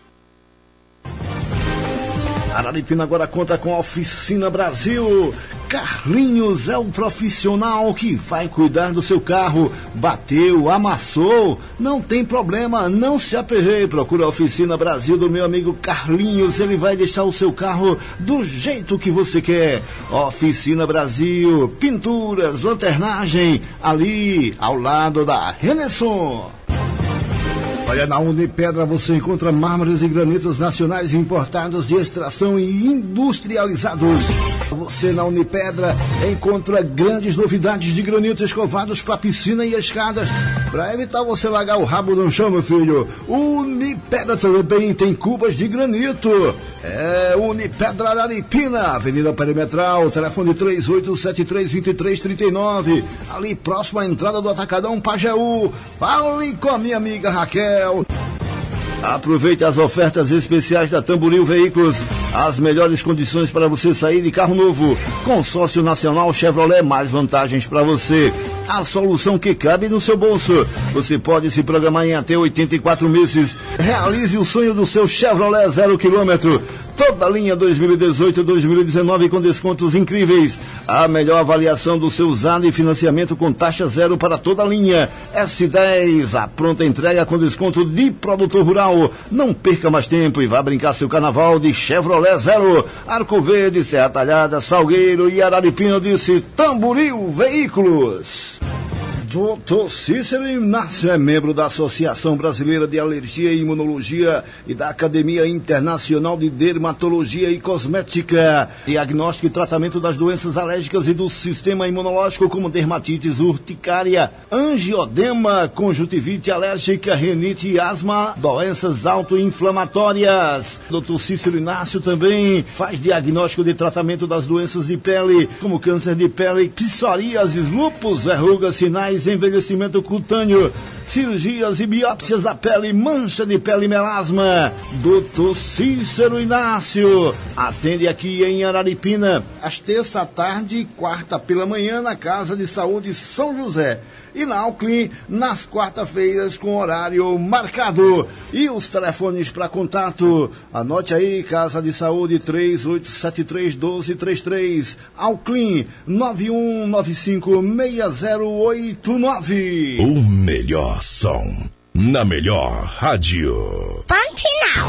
Araripina agora conta com a Oficina Brasil. Carlinhos é o profissional que vai cuidar do seu carro. Bateu, amassou, não tem problema, não se aperreie. Procura a Oficina Brasil do meu amigo Carlinhos. Ele vai deixar o seu carro do jeito que você quer. Oficina Brasil, pinturas, lanternagem, ali ao lado da Renesson. Olha, na Unipedra você encontra mármores e granitos nacionais importados de extração e industrializados. Você na Unipedra encontra grandes novidades de granitos escovados para piscina e escadas. Para evitar você largar o rabo no chão, meu filho, Unipedra também tem cubas de granito. É Unipedra Araripina, Avenida Perimetral, telefone três oito sete três, dois três três nove, ali próximo à entrada do Atacadão Pajeú. Fale com a minha amiga Raquel. Aproveite as ofertas especiais da Tamboril Veículos. As melhores condições para você sair de carro novo. Consórcio Nacional Chevrolet, mais vantagens para você. a solução que cabe no seu bolso. Você pode se programar em até oitenta e quatro meses. Realize o sonho do seu Chevrolet zero quilômetro. Toda a linha dois mil e dezoito e dois mil e dezenove com descontos incríveis. A melhor avaliação do seu usado e financiamento com taxa zero para toda a linha. S dez, a pronta entrega com desconto de produtor rural. Não perca mais tempo e vá brincar seu carnaval de Chevrolet Zero. Arco Verde, Serra Talhada, Salgueiro e Araripina, disse Tamboril Veículos. doutor Cícero Inácio é membro da Associação Brasileira de Alergia e Imunologia e da Academia Internacional de Dermatologia e Cosmética. Diagnóstico e tratamento das doenças alérgicas e do sistema imunológico, como dermatites urticária, angiodema, conjuntivite alérgica, rinite e asma, doenças autoinflamatórias. doutor Cícero Inácio também faz diagnóstico de tratamento das doenças de pele, como câncer de pele, psoríase, lúpus, verrugas, sinais, envelhecimento cutâneo, cirurgias e biópsias da pele, mancha de pele e melasma. doutor Cícero Inácio atende aqui em Araripina, às terça à tarde e quarta pela manhã, na Casa de Saúde São José. E na Alclin, nas quarta-feiras, com horário marcado. E os telefones para contato, anote aí, Casa de Saúde três oito sete três, um dois três três, Alclin nove um nove cinco, seis zero oito nove. O melhor som, na melhor rádio. Ponto final.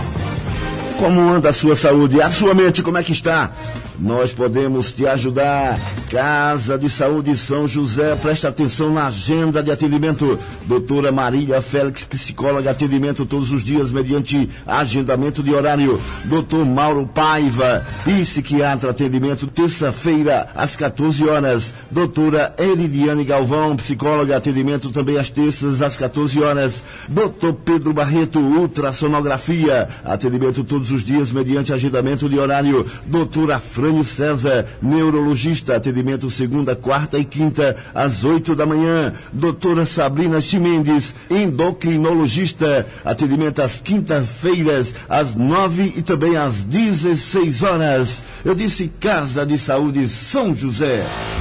Como anda a sua saúde? A sua mente, como é que está? Nós podemos te ajudar. Casa de Saúde São José, presta atenção na agenda de atendimento. Doutora Marília Félix, psicóloga, atendimento todos os dias mediante agendamento de horário. Doutor Mauro Paiva, psiquiatra, atendimento terça-feira às quatorze horas. Doutora Eridiane Galvão, psicóloga, atendimento também às terças às quatorze horas. Doutor Pedro Barreto, ultrassonografia, atendimento todos os dias mediante agendamento de horário. Doutora Frânio César, neurologista, atendimento segunda, quarta e quinta, às oito da manhã. Doutora Sabrina Chimendes, endocrinologista, atendimento às quinta-feiras, às nove e também às dezesseis horas. Eu disse Casa de Saúde São José.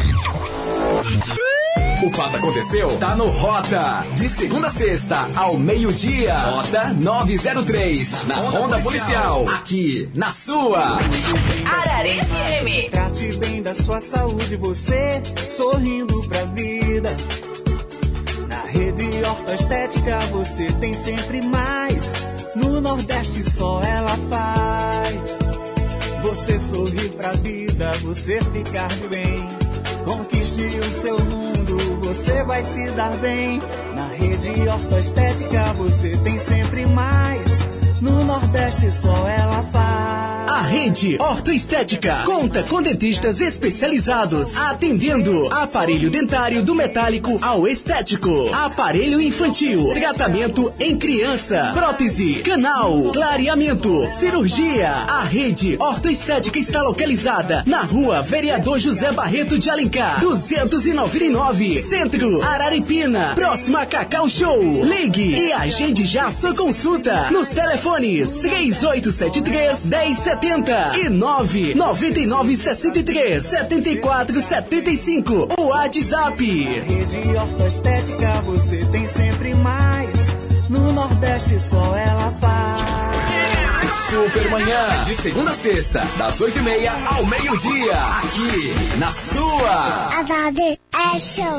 O fato aconteceu, tá no Rota. De segunda a sexta, ao meio-dia. Rota novecentos e três. Na Ronda Policial. Aqui, na sua. Arari F M. Trate bem da sua saúde, você sorrindo pra vida. Na rede Ortoestética você tem sempre mais. No Nordeste só ela faz. Você sorrir pra vida, você ficar bem. Conquiste o seu mundo, você vai se dar bem. Na rede Ortoestética você tem sempre mais. No Nordeste só ela faz. A Rede Ortoestética conta com dentistas especializados, atendendo aparelho dentário do metálico ao estético, aparelho infantil, tratamento em criança, prótese, canal, clareamento, cirurgia. A Rede Ortoestética está localizada na Rua Vereador José Barreto de Alencar, duzentos e noventa e nove, Centro, Araripina, próxima a Cacau Show. Ligue e agende já sua consulta nos telefones três oito sete três, um zero sete zero e nove nove nove seis três, sete quatro sete cinco. O WhatsApp. Rede Ortoestética você tem sempre mais. No Nordeste só ela faz. Supermanhã, de segunda a sexta, das oito e meia ao meio-dia. Aqui, na sua. A tarde é show.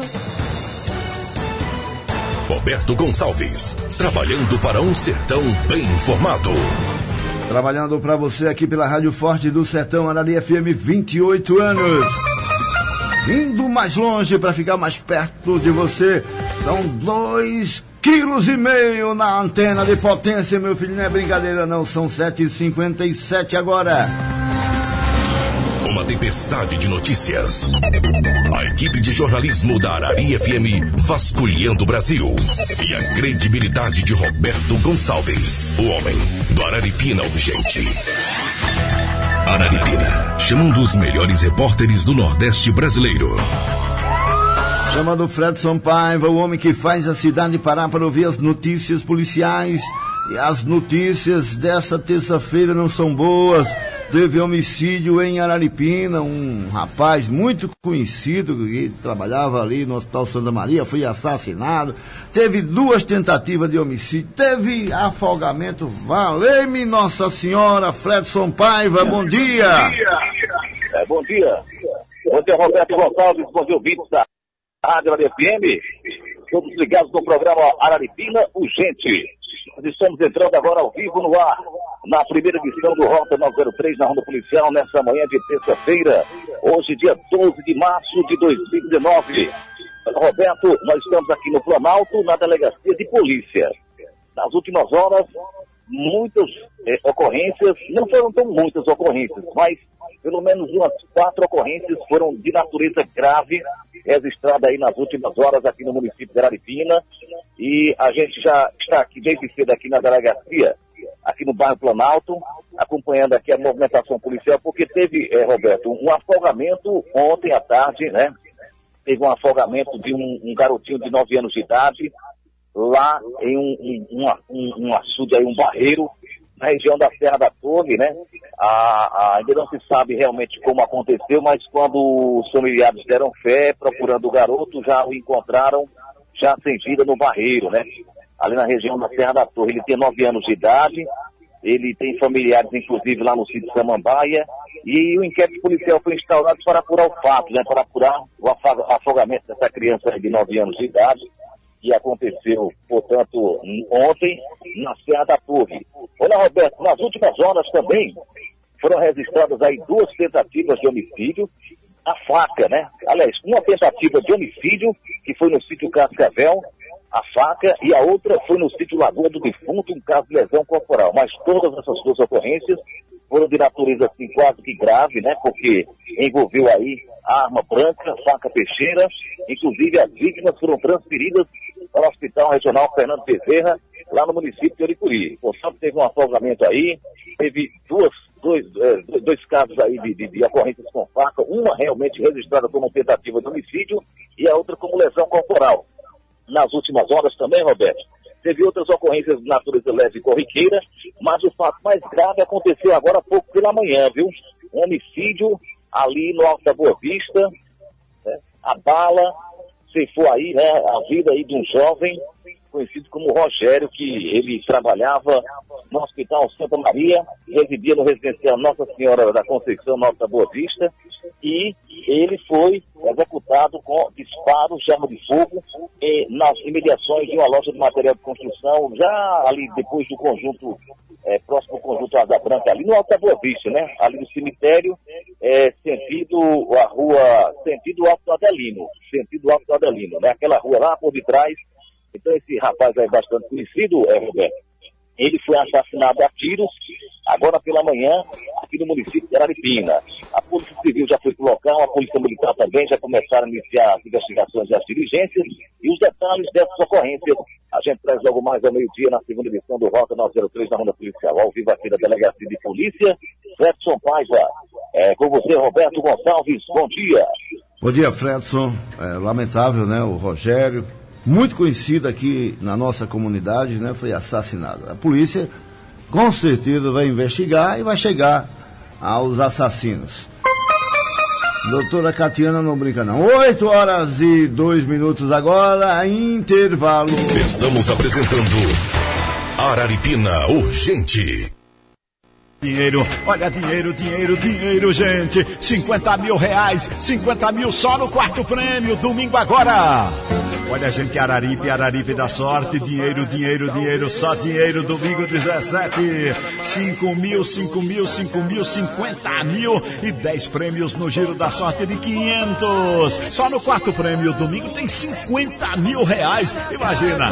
Roberto Gonçalves, trabalhando para um sertão bem informado. Trabalhando para você aqui pela Rádio Forte do Sertão, Arari F M, vinte e oito anos. Indo mais longe para ficar mais perto de você. São dois quilos e meio na antena de potência, meu filho. Não é brincadeira não, são sete e cinquenta e sete agora. Uma tempestade de notícias. A equipe de jornalismo da Arari F M vasculhando o Brasil. E a credibilidade de Roberto Gonçalves, o homem do Araripina Urgente. Araripina, chamando os melhores repórteres do Nordeste brasileiro. Chamando Fredson Paiva, o homem que faz a cidade parar para ouvir as notícias policiais. E as notícias dessa terça-feira não são boas. Teve homicídio em Araripina, um rapaz muito conhecido que trabalhava ali no Hospital Santa Maria, foi assassinado. Teve duas tentativas de homicídio, teve afogamento. Valeu-me Nossa Senhora, Fredson Paiva, bom dia. É, bom dia. Bom dia, Roberto Gonçalves, bom dia, ouvintes da Rádio Araripina F M. Todos ligados no programa Araripina Urgente. Nós estamos entrando agora ao vivo no ar, na primeira edição do Rota novecentos e três na Ronda Policial, nessa manhã de terça-feira, hoje dia doze de março de dois mil e dezenove. Roberto, nós estamos aqui no Planalto, na Delegacia de Polícia. Nas últimas horas, muitas eh, ocorrências, não foram tão muitas ocorrências, mas pelo menos umas quatro ocorrências foram de natureza grave, registrada aí nas últimas horas aqui no município de Araripina, e a gente já está aqui desde cedo aqui na delegacia, aqui no bairro Planalto, acompanhando aqui a movimentação policial, porque teve, eh, Roberto, um afogamento ontem à tarde, né? Teve um afogamento de um, um garotinho de nove anos de idade, lá em um, um, um, um, um açude aí, um barreiro, na região da Serra da Torre, né? A, a, ainda não se sabe realmente como aconteceu, mas quando os familiares deram fé, procurando o garoto, já o encontraram já sem vida no barreiro, né? Ali na região da Serra da Torre. Ele tem nove anos de idade, ele tem familiares, inclusive, lá no sítio Samambaia, e o inquérito policial foi instaurado para apurar o fato, né? Para apurar o afogamento dessa criança de nove anos de idade, que aconteceu, portanto, ontem, na Serra da Torre. Olha, Roberto, nas últimas horas também foram registradas aí duas tentativas de homicídio, a faca, né? Aliás, uma tentativa de homicídio, que foi no sítio Cascavel, a faca, e a outra foi no sítio Lagoa do Defunto, um caso de lesão corporal. Mas todas essas duas ocorrências foram de natureza, assim, quase que grave, né? Porque envolveu aí a arma branca, faca peixeira, inclusive as vítimas foram transferidas para o Hospital Regional Fernando Bezerra, lá no município de Oricuri. Portanto, teve um afogamento aí, teve duas, dois, é, dois casos aí de, de, de ocorrências com faca, uma realmente registrada como tentativa de homicídio e a outra como lesão corporal. Nas últimas horas também, Roberto, teve outras ocorrências de natureza leve e corriqueira, mas o fato mais grave aconteceu agora há pouco pela manhã, viu? Um homicídio ali no Alto da Boa Vista, né? A bala ceifou aí, né, a vida aí de um jovem conhecido como Rogério, que ele trabalhava no Hospital Santa Maria, residia no residencial Nossa Senhora da Conceição, no Alto da Boa Vista, e ele foi executado com disparos de arma de fogo eh, nas imediações de uma loja de material de construção, já ali depois do conjunto, eh, próximo ao conjunto Asa Branca, ali no Alto da Boa Vista, né? Ali no cemitério, eh, sentido a rua, sentido Alto do Adelino, sentido Alto do Adelino, né? Aquela rua lá por detrás. Então esse rapaz é bastante conhecido, é, Roberto. Ele foi assassinado a tiros, agora pela manhã, aqui no município de Araripina. A Polícia Civil já foi para o local, a Polícia Militar também já começaram a iniciar as investigações e as diligências, e os detalhes dessas ocorrências a gente traz logo mais ao meio-dia na segunda edição do Rota novecentos e três na Ronda Policial, ao vivo aqui da Delegacia de Polícia. Fredson Paiva, é, com você, Roberto Gonçalves, bom dia. Bom dia, Fredson. É, lamentável, né, o Rogério, muito conhecido aqui na nossa comunidade, né, foi assassinado. A polícia, com certeza, vai investigar e vai chegar aos assassinos. Doutora Catiana não brinca não. oito horas e dois minutos agora, intervalo. Estamos apresentando Araripina Urgente. Dinheiro, olha dinheiro, dinheiro, dinheiro, gente. cinquenta mil reais, cinquenta mil só no quarto prêmio, domingo agora. Olha, gente, Araripe, Araripe da sorte, dinheiro, dinheiro, dinheiro, só dinheiro, domingo dezessete, cinco mil, cinco mil, cinco mil, cinquenta mil e dez prêmios no giro da sorte de quinhentos. Só no quarto prêmio, domingo tem cinquenta mil reais, imagina.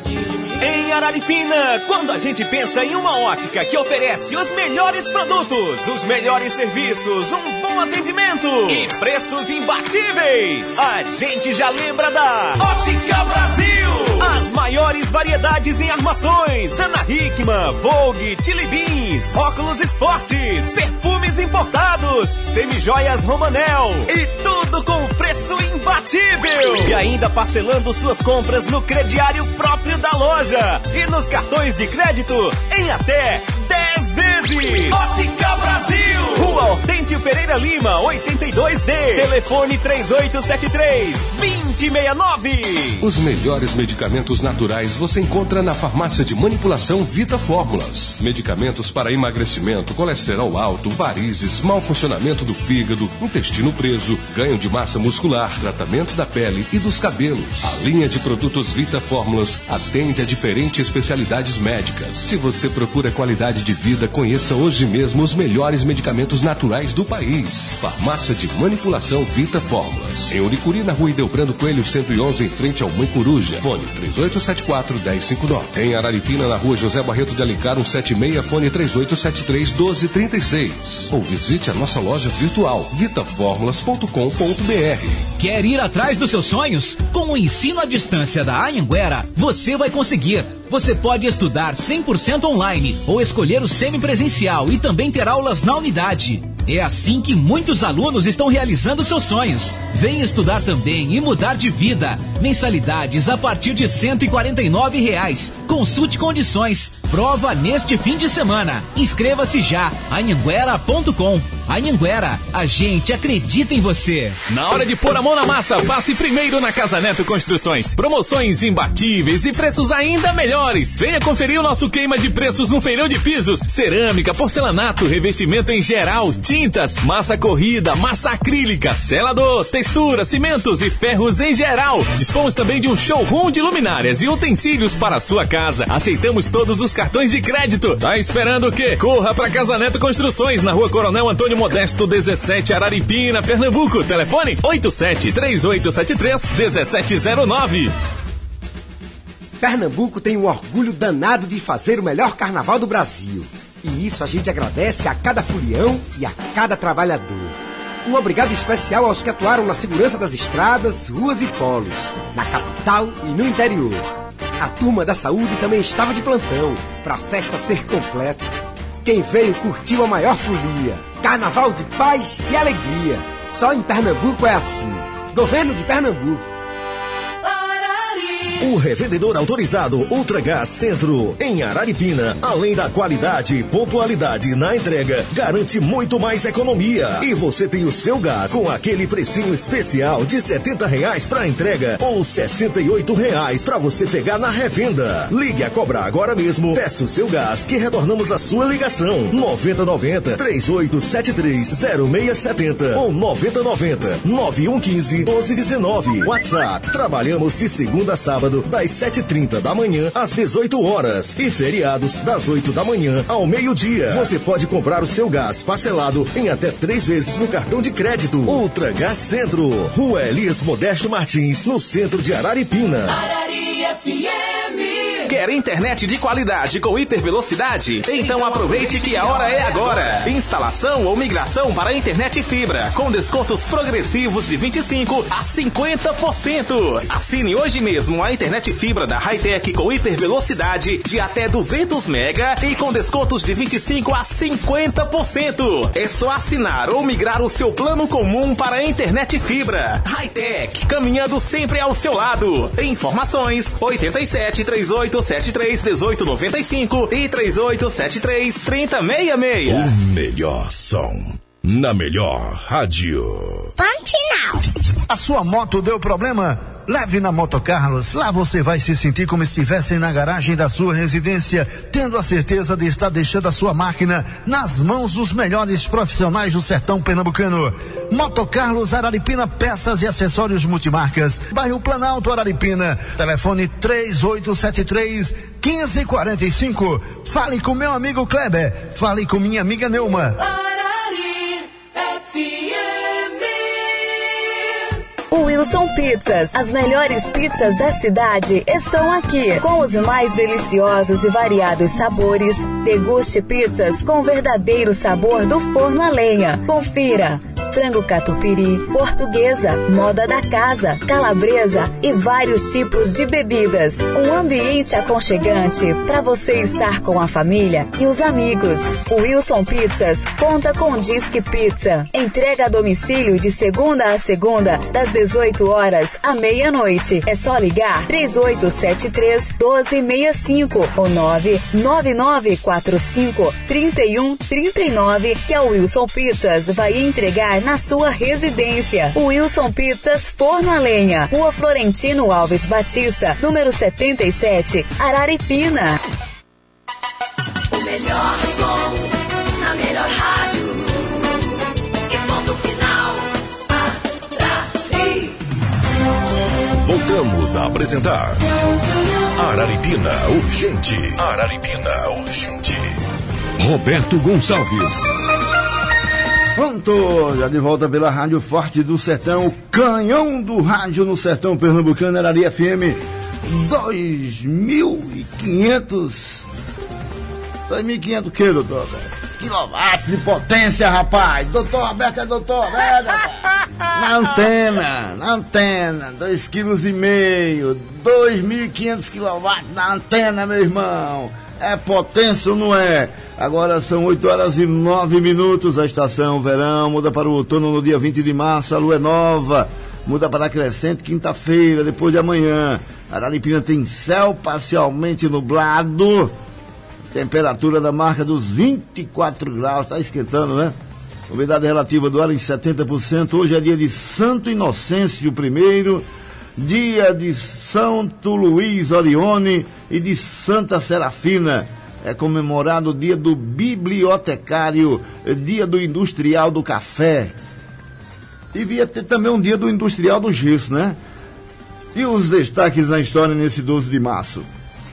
Em Araripina, quando a gente pensa em uma ótica que oferece os melhores produtos, os melhores serviços, um bom atendimento e preços imbatíveis, a gente já lembra da Ótica Brasil. As maiores variedades em armações, Ana Hickman, Vogue, Chili Beans, óculos esportes, perfumes importados, semijoias Romanel e tudo com preço imbatível. E ainda parcelando suas compras no crediário próprio da loja e nos cartões de crédito em até dez vezes. Ótica Brasil. Pereira Lima, oitenta e dois D. Telefone três oito sete três, dois zero seis nove. Os melhores medicamentos naturais você encontra na farmácia de manipulação Vita Fórmulas. Medicamentos para emagrecimento, colesterol alto, varizes, mau funcionamento do fígado, intestino preso, ganho de massa muscular, tratamento da pele e dos cabelos. A linha de produtos Vita Fórmulas atende a diferentes especialidades médicas. Se você procura qualidade de vida, conheça hoje mesmo os melhores medicamentos naturais do país. Farmácia de manipulação Vita Fórmulas. Em Uricuri, na rua Ideobrando Coelho cento e onze, em frente ao Mãe Coruja. Fone três oito sete quatro, um zero cinco nove. Em Araripina, na rua José Barreto de Alencar, cento e setenta e seis, fone três oito sete três, um dois três seis. Ou visite a nossa loja virtual vita fórmulas ponto com ponto b r. Quer ir atrás dos seus sonhos? Com o ensino à distância da Anhanguera, você vai conseguir. Você pode estudar cem por cento online ou escolher o semipresencial e também ter aulas na unidade. É assim que muitos alunos estão realizando seus sonhos. Venha estudar também e mudar de vida. Mensalidades a partir de cento e quarenta e nove reais. Consulte condições. Prova neste fim de semana. Inscreva-se já. anhanguera ponto com. Anhanguera, a gente acredita em você. Na hora de pôr a mão na massa, passe primeiro na Casa Neto Construções. Promoções imbatíveis e preços ainda melhores. Venha conferir o nosso queima de preços no feirão de pisos. Cerâmica, porcelanato, revestimento em geral, tintas, massa corrida, massa acrílica, selador, textura, cimentos e ferros em geral. Dispomos também de um showroom de luminárias e utensílios para a sua casa. Aceitamos todos os cartões de crédito. Tá esperando o quê? Corra para Casa Neto Construções, na rua Coronel Antônio Modesto dezessete, Araripina, Pernambuco. Telefone oito sete três oito sete três, um sete zero nove. Pernambuco tem um orgulho danado de fazer o melhor carnaval do Brasil. E isso a gente agradece a cada folião e a cada trabalhador. Um obrigado especial aos que atuaram na segurança das estradas, ruas e polos, na capital e no interior. A turma da saúde também estava de plantão, para a festa ser completa. Quem veio curtiu a maior folia. Carnaval de paz e alegria. Só em Pernambuco é assim. Governo de Pernambuco. O revendedor autorizado Ultragás Centro, em Araripina, além da qualidade e pontualidade na entrega, garante muito mais economia. E você tem o seu gás com aquele precinho especial de setenta reais para entrega ou sessenta e oito reais para você pegar na revenda. Ligue a cobrar agora mesmo, peça o seu gás que retornamos a sua ligação. noventa noventa, trinta e oito setenta e três, zero seis setenta ou noventa noventa, nove um um cinco, doze dezenove. WhatsApp. Trabalhamos de segunda a sábado das sete e trinta da manhã às dezoito horas e feriados das oito da manhã ao meio-dia. Você pode comprar o seu gás parcelado em até três vezes no cartão de crédito. Ultragás Centro, Rua Elias Modesto Martins, no centro de Araripina. Arari F M. Quer internet de qualidade com hipervelocidade? Então aproveite que a hora é agora. Instalação ou migração para a internet fibra, com descontos progressivos de vinte e cinco a cinquenta por cento. Assine hoje mesmo a internet fibra da Hightech com hipervelocidade de até duzentos mega e com descontos de vinte e cinco a cinquenta por cento. É só assinar ou migrar o seu plano comum para a internet fibra. Hightech, caminhando sempre ao seu lado. Informações oito sete, três oito sete três, um oito nove cinco e três oito sete três, três zero seis seis. O melhor som na melhor rádio. Ponto final. A sua moto deu problema? Leve na Moto Carlos. Lá você vai se sentir como se estivesse na garagem da sua residência, tendo a certeza de estar deixando a sua máquina nas mãos dos melhores profissionais do sertão pernambucano. Moto Carlos Araripina, peças e acessórios multimarcas. Bairro Planalto, Araripina. Telefone três oito sete três, um cinco quatro cinco. Fale com meu amigo Kleber. Fale com minha amiga Neuma. Arari F M. Wilson Pizzas. As melhores pizzas da cidade estão aqui, com os mais deliciosos e variados sabores. Deguste pizzas com verdadeiro sabor do forno a lenha. Confira. frango catupiry, portuguesa, moda da casa, calabresa e vários tipos de bebidas. Um ambiente aconchegante para você estar com a família e os amigos. O Wilson Pizzas conta com Disque Pizza. Entrega a domicílio de segunda a segunda, das dezoito horas à meia-noite. É só ligar três oito sete três, um dois seis cinco ou nove nove nove quatro cinco, três um três nove que a Wilson Pizzas vai entregar na sua residência. O Wilson Pizzas Forno a Lenha, Rua Florentino Alves Batista, número setenta e sete, Araripina. O melhor som na melhor rádio. E ponto final. Arari. Voltamos a apresentar Araripina Urgente. Araripina Urgente. Roberto Gonçalves. Pronto, já de volta pela Rádio Forte do Sertão, o canhão do rádio no Sertão Pernambucano, Arari F M, dois mil e quinhentos. dois mil e quinhentos o que, doutor? Quilowatts de potência, rapaz. Doutor Roberto é doutor Roberto, rapaz. Na antena, na antena, dois quilos e meio, dois mil e quinhentos quilowatts na antena, meu irmão. É potência ou não é? Agora são oito horas e nove minutos, a estação verão muda para o outono no dia vinte de março, a lua é nova, muda para a crescente quinta-feira, depois de amanhã. Araripina tem céu parcialmente nublado, temperatura da marca dos vinte e quatro graus, está esquentando, né? Umidade relativa do ar em setenta por cento, hoje é dia de Santo Inocêncio primeiro, dia de Santo Luís Orione e de Santa Serafina. É comemorado o dia do bibliotecário, dia do industrial do café. Devia ter também um dia do industrial do gesso, né? E os destaques na história nesse doze de março.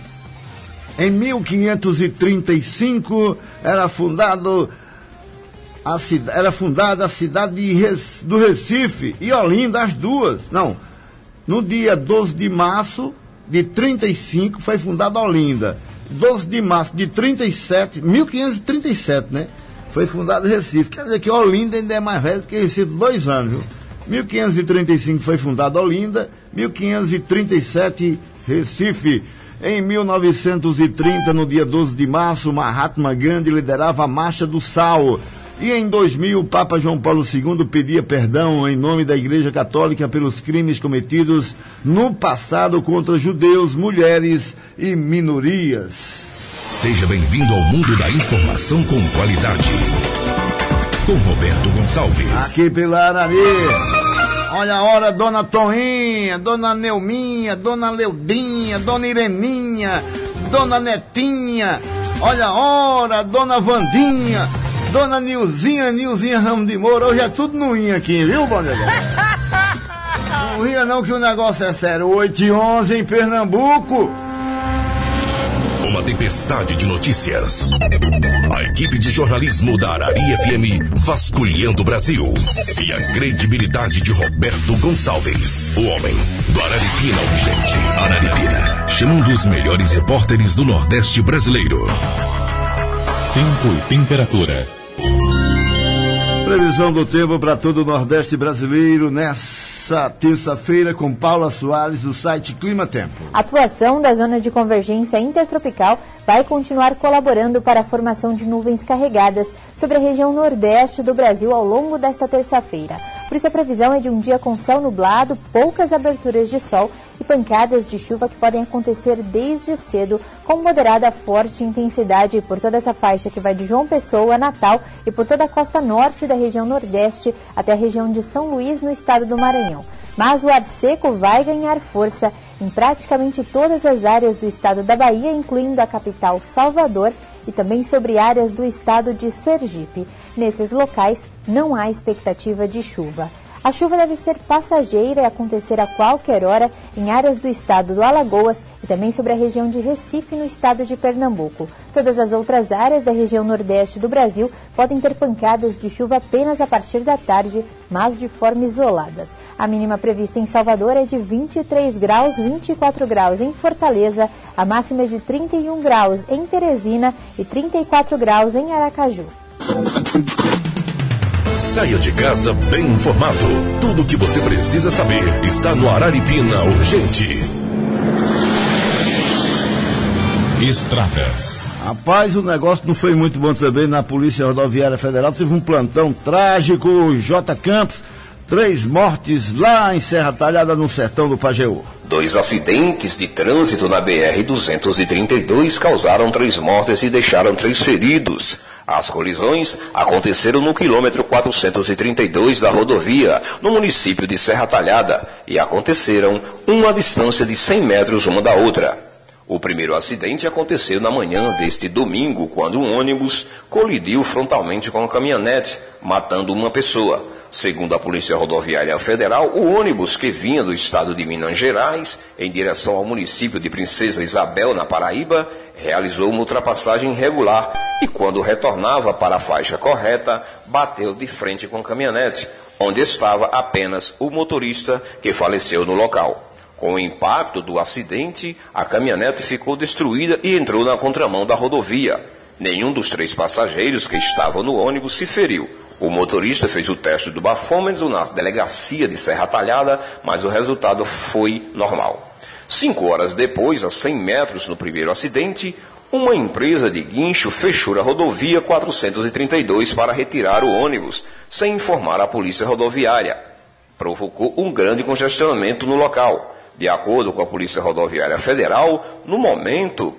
Em mil quinhentos e trinta e cinco era fundado a, era fundada a cidade de Rec, do Recife e Olinda, as duas. Não, no dia doze de março de trinta e cinco foi fundada Olinda. doze de março de trinta e sete, mil quinhentos e trinta e sete, né? Foi fundado Recife. Quer dizer que Olinda ainda é mais velho do que Recife, dois anos, viu? mil quinhentos e trinta e cinco foi fundada Olinda, mil quinhentos e trinta e sete Recife. Em mil novecentos e trinta, no dia doze de março, Mahatma Gandhi liderava a Marcha do Sal. E em dois mil, o Papa João Paulo segundo pedia perdão em nome da Igreja Católica pelos crimes cometidos no passado contra judeus, mulheres e minorias. Seja bem-vindo ao mundo da informação com qualidade. Com Roberto Gonçalves. Aqui pela Arari. Olha a hora, dona Toninha, dona Neuminha, dona Leudinha, dona Ireninha, dona Netinha. Olha a hora, dona Vandinha, dona Nilzinha, Nilzinha Ramos de Moura. Hoje é tudo no inha aqui, viu, Bandeira? Não ria não que o negócio é sério. oito e onze em Pernambuco. Uma tempestade de notícias. A equipe de jornalismo da Arari F M vasculhando o Brasil. E a credibilidade de Roberto Gonçalves, o homem do Araripina Urgente. Araripina, chamando os melhores repórteres do Nordeste brasileiro. Tempo e temperatura. Previsão do tempo para todo o Nordeste brasileiro nessa terça-feira com Paula Soares do site Clima Tempo. A atuação da zona de convergência intertropical vai continuar colaborando para a formação de nuvens carregadas sobre a região nordeste do Brasil ao longo desta terça-feira. Por isso a previsão é de um dia com céu nublado, poucas aberturas de sol e pancadas de chuva que podem acontecer desde cedo com moderada a forte intensidade por toda essa faixa que vai de João Pessoa, Natal e por toda a costa norte da região nordeste até a região de São Luís no estado do Maranhão. Mas o ar seco vai ganhar força em praticamente todas as áreas do estado da Bahia, incluindo a capital Salvador e também sobre áreas do estado de Sergipe. Nesses locais não há expectativa de chuva. A chuva deve ser passageira e acontecer a qualquer hora em áreas do estado do Alagoas e também sobre a região de Recife, no estado de Pernambuco. Todas as outras áreas da região nordeste do Brasil podem ter pancadas de chuva apenas a partir da tarde, mas de forma isoladas. A mínima prevista em Salvador é de vinte e três graus, vinte e quatro graus em Fortaleza, a máxima é de trinta e um graus em Teresina e trinta e quatro graus em Aracaju. Saia de casa bem informado. Tudo o que você precisa saber está no Araripina Urgente. Estradas. Rapaz, o negócio não foi muito bom também na Polícia Rodoviária Federal. Teve um plantão trágico, J. Campos, três mortes lá em Serra Talhada, no sertão do Pajeú. Dois acidentes de trânsito na B R duzentos e trinta e dois causaram três mortes e deixaram três feridos. As colisões aconteceram no quilômetro quatrocentos e trinta e dois da rodovia, no município de Serra Talhada, e aconteceram uma distância de cem metros uma da outra. O primeiro acidente aconteceu na manhã deste domingo, quando um ônibus colidiu frontalmente com a caminhonete, matando uma pessoa. Segundo a Polícia Rodoviária Federal, o ônibus que vinha do estado de Minas Gerais, em direção ao município de Princesa Isabel, na Paraíba, realizou uma ultrapassagem irregular e, quando retornava para a faixa correta, bateu de frente com a caminhonete, onde estava apenas o motorista, que faleceu no local. Com o impacto do acidente, a caminhonete ficou destruída e entrou na contramão da rodovia. Nenhum dos três passageiros que estavam no ônibus se feriu. O motorista fez o teste do bafômetro na delegacia de Serra Talhada, mas o resultado foi normal. Cinco horas depois, a cem metros no primeiro acidente, uma empresa de guincho fechou a rodovia quatrocentos e trinta e dois para retirar o ônibus, sem informar a polícia rodoviária. Provocou um grande congestionamento no local. De acordo com a Polícia Rodoviária Federal, no momento,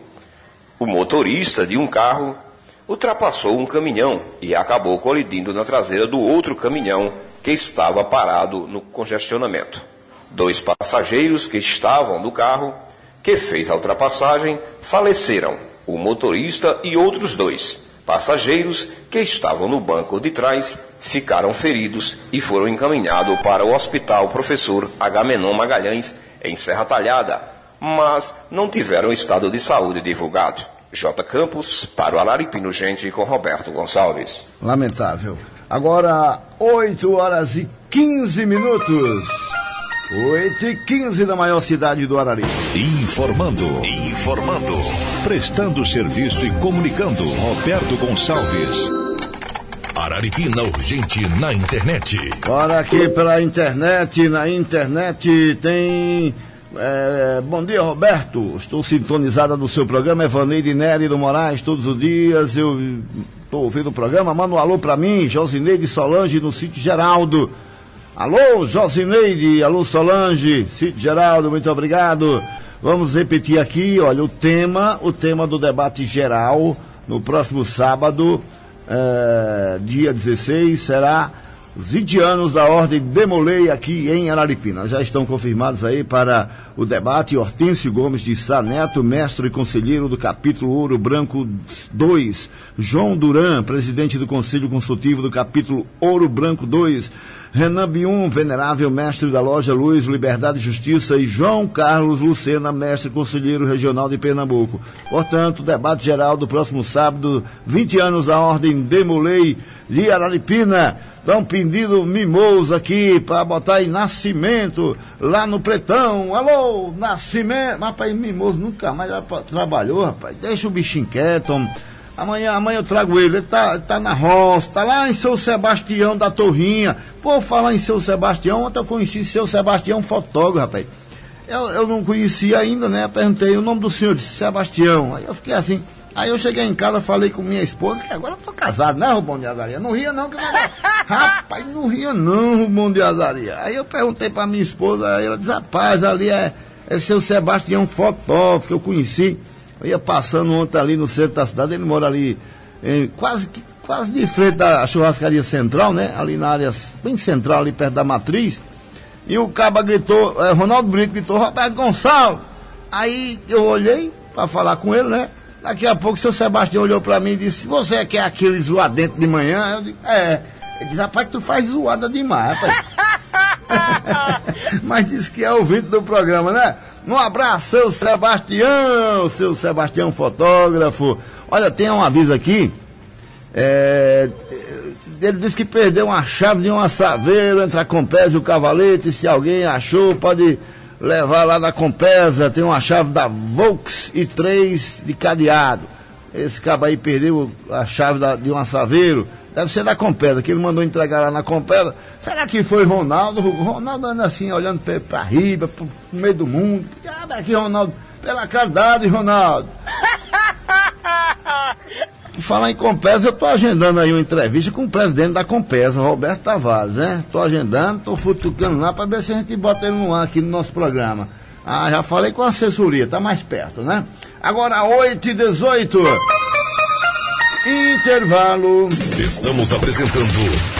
o motorista de um carro ultrapassou um caminhão e acabou colidindo na traseira do outro caminhão que estava parado no congestionamento. Dois passageiros que estavam no carro que fez a ultrapassagem faleceram, o motorista e outros dois passageiros que estavam no banco de trás ficaram feridos e foram encaminhados para o Hospital Professor Agamenon Magalhães, em Serra Talhada, mas não tiveram estado de saúde divulgado. J. Campos, para o Araripina Urgente, com Roberto Gonçalves. Lamentável. Agora, oito horas e quinze minutos. oito e quinze da maior cidade do Araripe. Informando, informando, prestando serviço e comunicando. Roberto Gonçalves. Araripina Urgente na internet. Bora aqui pela internet. Na internet tem... É, bom dia, Roberto. Estou sintonizada no seu programa. Evaneide Nery do Moraes, todos os dias. Eu estou ouvindo o programa. Manda um alô para mim, Josineide Solange, no sítio Geraldo. Alô, Josineide. Alô, Solange, sítio Geraldo, muito obrigado. Vamos repetir aqui, olha, o tema, o tema do debate geral no próximo sábado, é, dia dezesseis, será vinte anos da Ordem Demolei aqui em Araripina. Já estão confirmados aí para o debate Hortêncio Gomes de Sá Neto, mestre e conselheiro do capítulo Ouro Branco dois, João Duran, presidente do Conselho Consultivo do capítulo Ouro Branco dois, Renan Bium, venerável mestre da loja Luz, Liberdade e Justiça, e João Carlos Lucena, mestre conselheiro regional de Pernambuco. Portanto, debate geral do próximo sábado, vinte anos da Ordem Demolei de Araripina. Estão pedindo mimoso aqui para botar em Nascimento, lá no Pretão. Alô, Nascimento. Rapaz, mimoso nunca mais trabalhou, rapaz. Deixa o bichinho quieto. Amanhã, amanhã eu trago ele. Ele tá, tá na roça, tá lá em São Sebastião da Torrinha. Pô, falar em São Sebastião, ontem eu conheci Seu Sebastião, fotógrafo, rapaz. Eu, eu não conhecia ainda, né? Perguntei o nome do senhor, disse Sebastião. Aí eu fiquei assim. Aí eu cheguei em casa, falei com minha esposa, que agora eu tô casado, né, Rubão de Azaria? Não ria não, que rapaz, não ria não, Rubão de Azaria. Aí eu perguntei pra minha esposa, aí ela disse, rapaz, ali é, é Seu Sebastião, fotógrafo, que eu conheci. Eu ia passando ontem ali no centro da cidade, ele mora ali, em, quase, quase de frente da churrascaria central, né? Ali na área bem central, ali perto da matriz. E o caba gritou, é, Ronaldo Brito gritou, Roberto Gonçalves. Aí eu olhei pra falar com ele, né? Daqui a pouco o seu Sebastião olhou pra mim e disse, você quer aquele zoadento de manhã? Eu disse, é. Ele disse, rapaz, tu faz zoada demais, rapaz. Mas disse que é ouvinte do programa, né? Um abraço, seu Sebastião, seu Sebastião fotógrafo. Olha, tem um aviso aqui. É, ele disse que perdeu uma chave de um assaveiro entre a Compesa e o Cavalete. Se alguém achou, pode levar lá na Compesa. Tem uma chave da Volks e três de cadeado. Esse cabo aí perdeu a chave da, de um assaveiro Deve ser da Compesa, que ele mandou entregar lá na Compesa. Será que foi Ronaldo? Ronaldo anda assim, olhando para riba, pro meio do mundo. Ah, mas aqui, Ronaldo, pela caridade, Ronaldo. E falar em Compesa, eu tô agendando aí uma entrevista com o presidente da Compesa, Roberto Tavares, né? Tô agendando, tô futucando lá para ver se a gente bota ele no ar aqui no nosso programa. Ah, já falei com a assessoria, tá mais perto, né? Agora, oito e dezoito. Intervalo. Estamos apresentando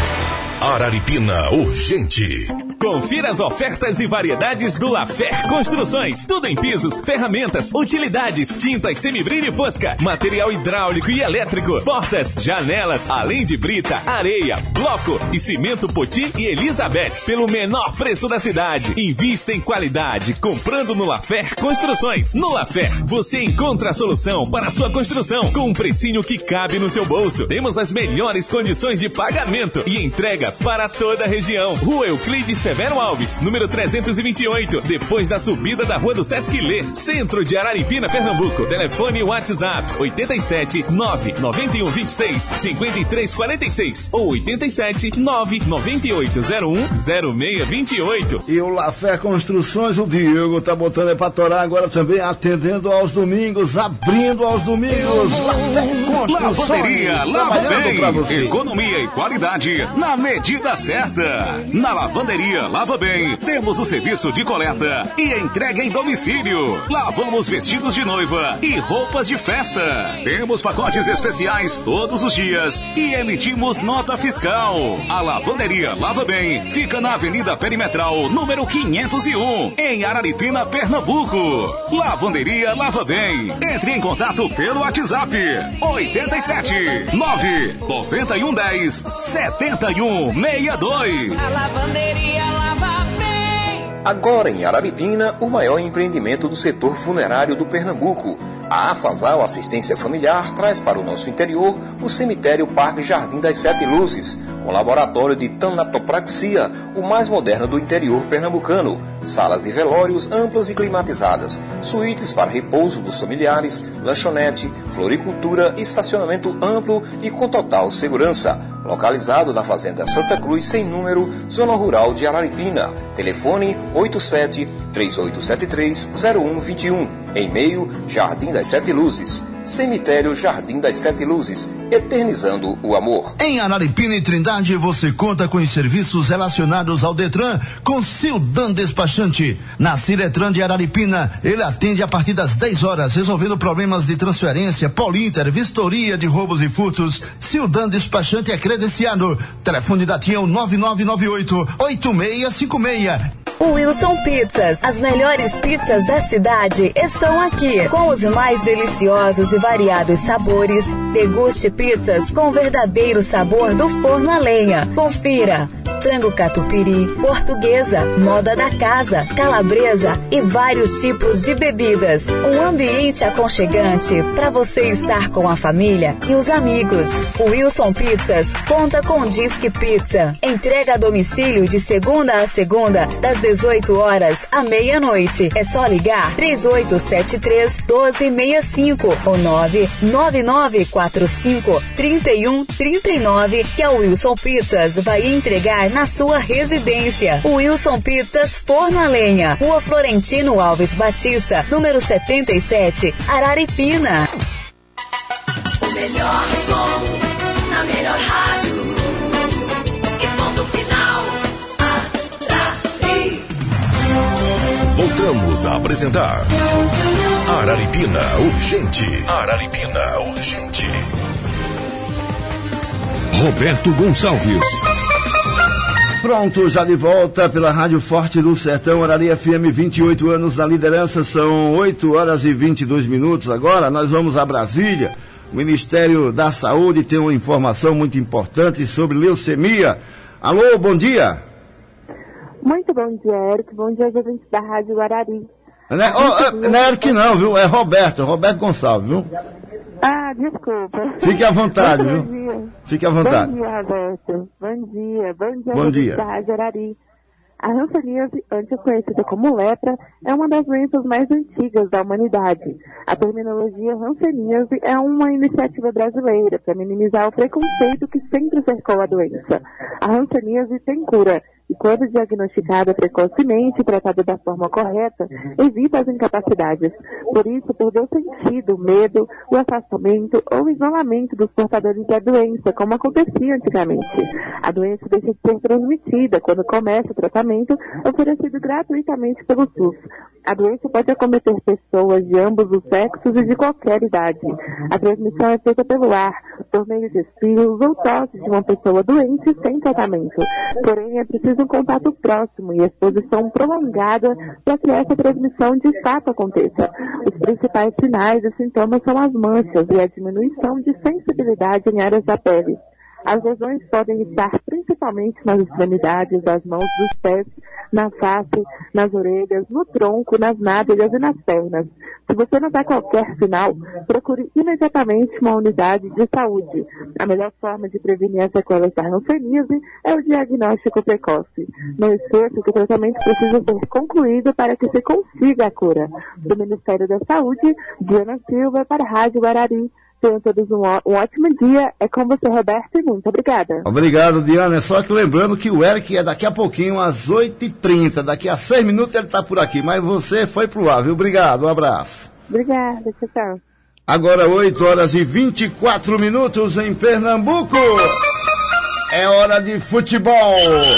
Araripina Urgente. Confira as ofertas e variedades do Lafer Construções. Tudo em pisos, ferramentas, utilidades, tintas, semibrilho e fosca, material hidráulico e elétrico, portas, janelas, além de brita, areia, bloco e cimento Poti e Elizabeth. Pelo menor preço da cidade. Invista em qualidade, comprando no Lafer Construções. No Lafer, você encontra a solução para a sua construção com um precinho que cabe no seu bolso. Temos as melhores condições de pagamento e entrega para toda a região. Rua Euclides Severo Alves, número trezentos e vinte e oito, depois da subida da Rua do Sesc Lê, centro de Araripina, Pernambuco. Telefone WhatsApp oito sete nove nove um dois seis cinco três quatro seis ou oito sete nove nove oito zero um zero seis dois oito. E o Lafer Construções, o Diego tá botando é pra torar agora também, atendendo aos domingos, abrindo aos domingos. Lafer Construções, Lavanderia Lava trabalhando pra Bem, você. economia e qualidade na medida certa. Na Lavanderia Lava Bem, temos o serviço de coleta e entrega em domicílio. Lavamos vestidos de noiva e roupas de festa. Temos pacotes especiais todos os dias e emitimos nota fiscal. A Lavanderia Lava Bem fica na Avenida Perimetral, número quinhentos e um, em Araripina, Pernambuco. Lavanderia Lava Bem. Entre em contato pelo WhatsApp oito sete nove nove um um zero sete um seis dois. A lavanderia Lava Bem. Agora em Araripina, o maior empreendimento do setor funerário do Pernambuco. A Afasal Assistência Familiar traz para o nosso interior o cemitério Parque Jardim das Sete Luzes, com laboratório de tanatopraxia, o mais moderno do interior pernambucano, salas de velórios amplas e climatizadas, suítes para repouso dos familiares, lanchonete, floricultura, estacionamento amplo e com total segurança. Localizado na Fazenda Santa Cruz, sem número, Zona Rural de Araripina. Telefone oito sete três oito sete três zero um dois um. E-mail Jardim das Sete Luzes. Cemitério Jardim das Sete Luzes, eternizando o amor. Em Araripina e Trindade, você conta com os serviços relacionados ao Detran com Sildan Despachante. Na Ciretran de Araripina, ele atende a partir das dez horas, resolvendo problemas de transferência, Polinter, vistoria de roubos e furtos. Sildan Despachante é credenciado. Telefone da Tião nove nove nove oito oito seis cinco seis. O Wilson Pizzas, as melhores pizzas da cidade estão aqui, com os mais deliciosos e variados sabores. Deguste pizzas com o verdadeiro sabor do forno a lenha. Confira: frango catupiry, portuguesa, moda da casa, calabresa e vários tipos de bebidas. Um ambiente aconchegante para você estar com a família e os amigos. O Wilson Pizzas conta com Disque Pizza. Entrega a domicílio de segunda a segunda, das dezoito horas à meia-noite. É só ligar três oito sete três um dois seis cinco ou nove nove nove quatro cinco três um três nove, que a Wilson Pizzas vai entregar na sua residência. O Wilson Pizzas Forno a Lenha, Rua Florentino Alves Batista, número setenta e sete, Araripina. O melhor som na melhor rádio. E ponto final. Arari. Voltamos a apresentar Araripina Urgente. Araripina Urgente. Roberto Gonçalves. Pronto, já de volta pela Rádio Forte do Sertão, Arari F M, vinte e oito anos na liderança, são oito horas e vinte e dois minutos. Agora nós vamos a Brasília. O Ministério da Saúde tem uma informação muito importante sobre leucemia. Alô, bom dia. Muito bom dia, Eric. Bom dia, gente da Rádio Arari. Não é, oh, é, não é Eric não, viu? É Roberto, Roberto Gonçalves, viu? Ah, desculpa. Fique à vontade, bom viu? Dia. Fique à vontade. Bom dia, Roberto. Bom dia. Bom dia, bom dia. Da Rádio Arari. A hanseníase, antes conhecida como lepra, é uma das doenças mais antigas da humanidade. A terminologia hanseníase é uma iniciativa brasileira para minimizar o preconceito que sempre cercou a doença. A hanseníase tem cura e, quando diagnosticada precocemente e tratada da forma correta, evita as incapacidades. Por isso, perdeu sentido o medo, o afastamento ou o isolamento dos portadores da doença, como acontecia antigamente. A doença deixa de ser transmitida quando começa o tratamento, oferecido gratuitamente pelo SUS. A doença pode acometer pessoas de ambos os sexos e de qualquer idade. A transmissão é feita pelo ar, por meio de espirros ou tosse de uma pessoa doente sem tratamento. Porém, é preciso um contato próximo e exposição prolongada para que essa transmissão de fato aconteça. Os principais sinais e sintomas são as manchas e a diminuição de sensibilidade em áreas da pele. As lesões podem estar principalmente nas extremidades, das mãos, dos pés, na face, nas orelhas, no tronco, nas nádegas e nas pernas. Se você notar qualquer sinal, procure imediatamente uma unidade de saúde. A melhor forma de prevenir as sequelas da hanseníase é o diagnóstico precoce. Não esqueça que o tratamento precisa ser concluído para que se consiga a cura. Do Ministério da Saúde, Diana Silva, para a Rádio Guarari. Tenham todos um, ó- um ótimo dia. É com você, Roberto, e muito obrigada. Obrigado, Diana. É só que lembrando que o Eric é daqui a pouquinho, às oito e trinta. Daqui a seis minutos ele está por aqui. Mas você foi pro ar, viu? Obrigado, um abraço. Obrigada, tchau, tchau. Agora oito horas e vinte e quatro minutos em Pernambuco. É hora de futebol.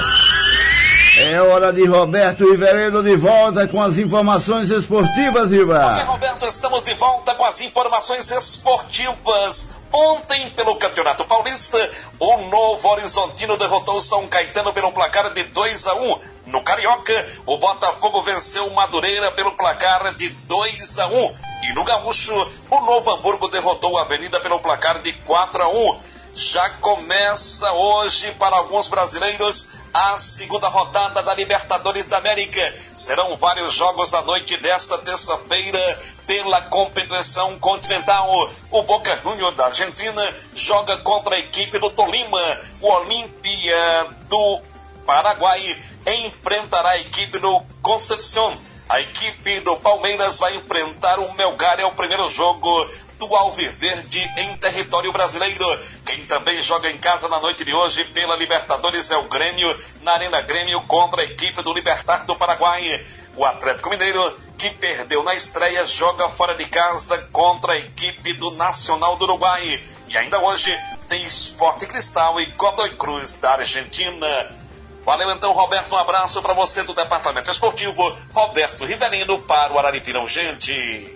É hora de Roberto Rivelino de volta com as informações esportivas, Riva. Ok, Roberto, estamos de volta com as informações esportivas. Ontem, pelo Campeonato Paulista, o Novo Horizontino derrotou o São Caetano pelo placar de dois a um. No Carioca, o Botafogo venceu o Madureira pelo placar de dois a um. E no Gaúcho, o Novo Hamburgo derrotou a Avenida pelo placar de quatro a um. Já começa hoje, para alguns brasileiros, a segunda rodada da Libertadores da América. Serão vários jogos na noite desta terça-feira pela competição continental. O Boca Juniors da Argentina joga contra a equipe do Tolima. O Olímpia do Paraguai enfrentará a equipe do Concepción. A equipe do Palmeiras vai enfrentar o Melgar. É o primeiro jogo do Alviverde em território brasileiro. Quem também joga em casa na noite de hoje pela Libertadores é o Grêmio, na Arena Grêmio, contra a equipe do Libertad do Paraguai. O Atlético Mineiro, que perdeu na estreia, joga fora de casa contra a equipe do Nacional do Uruguai. E ainda hoje tem Sport Cristal e Godoy Cruz da Argentina. Valeu então, Roberto, um abraço para você do Departamento Esportivo, Roberto Rivelino, para o Araripina Urgente.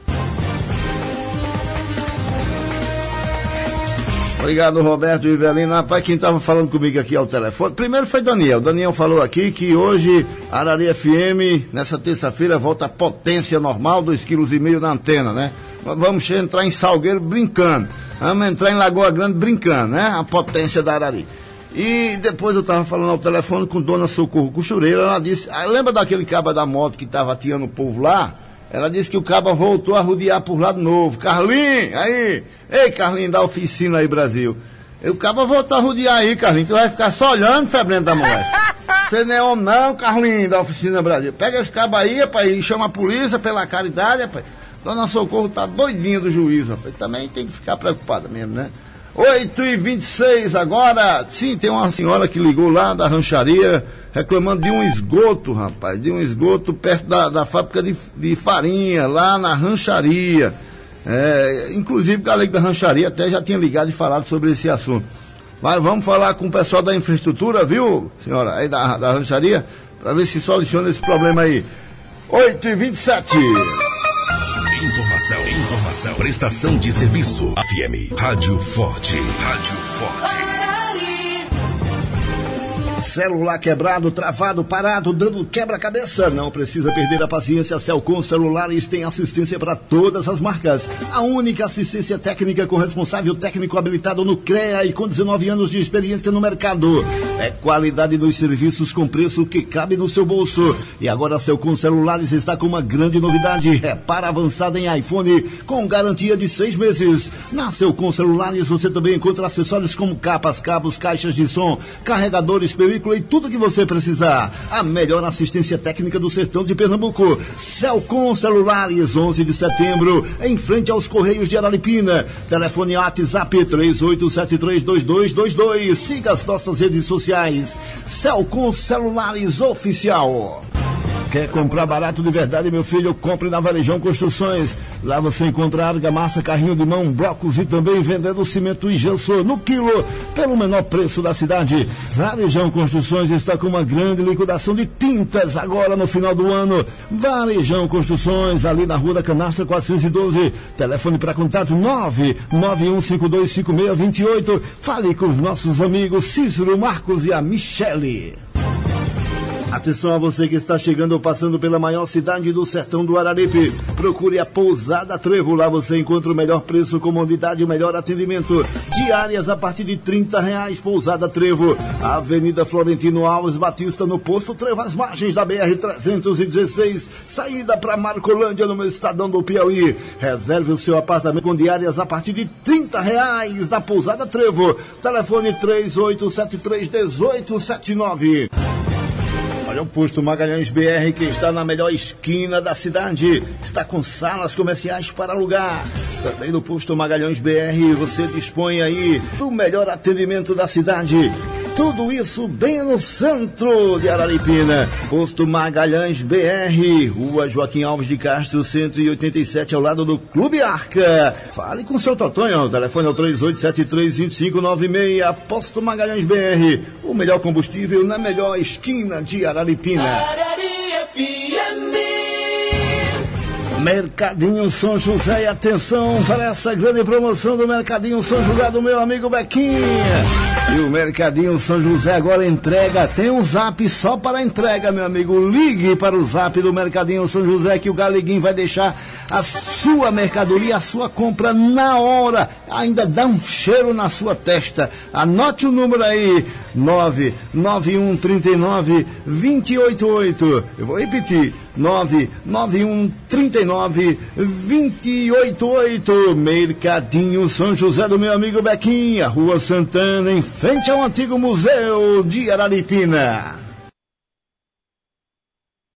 Obrigado, Roberto Rivelino. Rapaz, quem estava falando comigo aqui ao telefone, primeiro foi Daniel. Daniel falou aqui que hoje, Arari F M, nessa terça-feira, volta a potência normal, dois vírgula cinco quilos na antena, né? Vamos entrar em Salgueiro brincando. Vamos entrar em Lagoa Grande brincando, né? A potência da Arari. E depois eu estava falando ao telefone com Dona Socorro Costureira. Ela disse, ah, lembra daquele caba da moto que estava atiando o povo lá? Ela disse que o caba voltou a rodear por lá de novo. Carlinhos, aí, ei Carlinhos da oficina aí, Brasil. E o caba voltou a rodear aí, Carlinhos. Tu vai ficar só olhando, febrento da mulher. Você não é homem não, Carlinhos da oficina Brasil. Pega esse caba aí, rapaz, e chama a polícia pela caridade, rapaz. Dona Socorro tá doidinha do juiz, rapaz. Também tem que ficar preocupada mesmo, né? oito e vinte e seis agora. Sim, tem uma senhora que ligou lá da rancharia reclamando de um esgoto, rapaz, de um esgoto perto da, da fábrica de, de farinha, lá na rancharia. É, inclusive o galego da rancharia até já tinha ligado e falado sobre esse assunto. Mas vamos falar com o pessoal da infraestrutura, viu, senhora, aí da, da rancharia, para ver se soluciona esse problema aí. oito e vinte e sete. Informação, informação, prestação de serviço. F M, Rádio Forte, Rádio Forte. Celular quebrado, travado, parado, dando quebra-cabeça. Não precisa perder a paciência. A Celcom Celulares tem assistência para todas as marcas. A única assistência técnica com responsável técnico habilitado no CREA e com dezenove anos de experiência no mercado. É qualidade dos serviços com preço que cabe no seu bolso. E agora Celcom Celulares está com uma grande novidade. Repara avançada em iPhone com garantia de seis meses. Na Celcom Celulares você também encontra acessórios como capas, cabos, caixas de som, carregadores, película e tudo que você precisar. A melhor assistência técnica do sertão de Pernambuco. Celcom Celulares, onze de setembro, em frente aos Correios de Araripina. Telefone WhatsApp três oito sete três dois dois dois dois. Siga as nossas redes sociais. Celcom Celulares Oficial. Quer comprar barato de verdade, meu filho? Compre na Varejão Construções. Lá você encontra argamassa, carrinho de mão, blocos e também vendendo cimento e gesso no quilo, pelo menor preço da cidade. Varejão Construções está com uma grande liquidação de tintas agora no final do ano. Varejão Construções, ali na Rua da Canastra quatrocentos e doze. Telefone para contato nove nove um cinco dois cinco seis dois oito. Fale com os nossos amigos Cícero, Marcos e a Michele. Atenção a você que está chegando ou passando pela maior cidade do sertão do Araripe. Procure a Pousada Trevo. Lá você encontra o melhor preço, comodidade e o melhor atendimento. Diárias a partir de trinta reais. Pousada Trevo. Avenida Florentino Alves Batista, no posto Trevo, às margens da B R trezentos e dezesseis. Saída para Marcolândia, no estadão do Piauí. Reserve o seu apartamento com diárias a partir de trinta reais da Pousada Trevo. Telefone três oito sete três um oito sete nove. Olha o posto Magalhães B R, que está na melhor esquina da cidade. Está com salas comerciais para alugar. Também no posto Magalhães B R você dispõe aí do melhor atendimento da cidade. Tudo isso bem no centro de Araripina. Posto Magalhães B R, Rua Joaquim Alves de Castro, cento e oitenta e sete, ao lado do Clube Arca. Fale com o seu Totonho, o telefone é o três oito sete três dois cinco nove seis. Posto Magalhães B R, o melhor combustível na melhor esquina de Araripina. Arari F M. Mercadinho São José, e atenção para essa grande promoção do Mercadinho São José do meu amigo Bequinha. E o Mercadinho São José agora entrega, tem um zap só para entrega, meu amigo. Ligue para o zap do Mercadinho São José que o Galiguinho vai deixar a sua mercadoria, a sua compra na hora. Ainda dá um cheiro na sua testa. Anote o número aí, nove nove um três nove dois oito oito. Eu vou repetir, nove nove um três nove dois oito oito. Mercadinho São José do meu amigo Bequinha, Rua Santana, em frente ao antigo Museu de Araripina.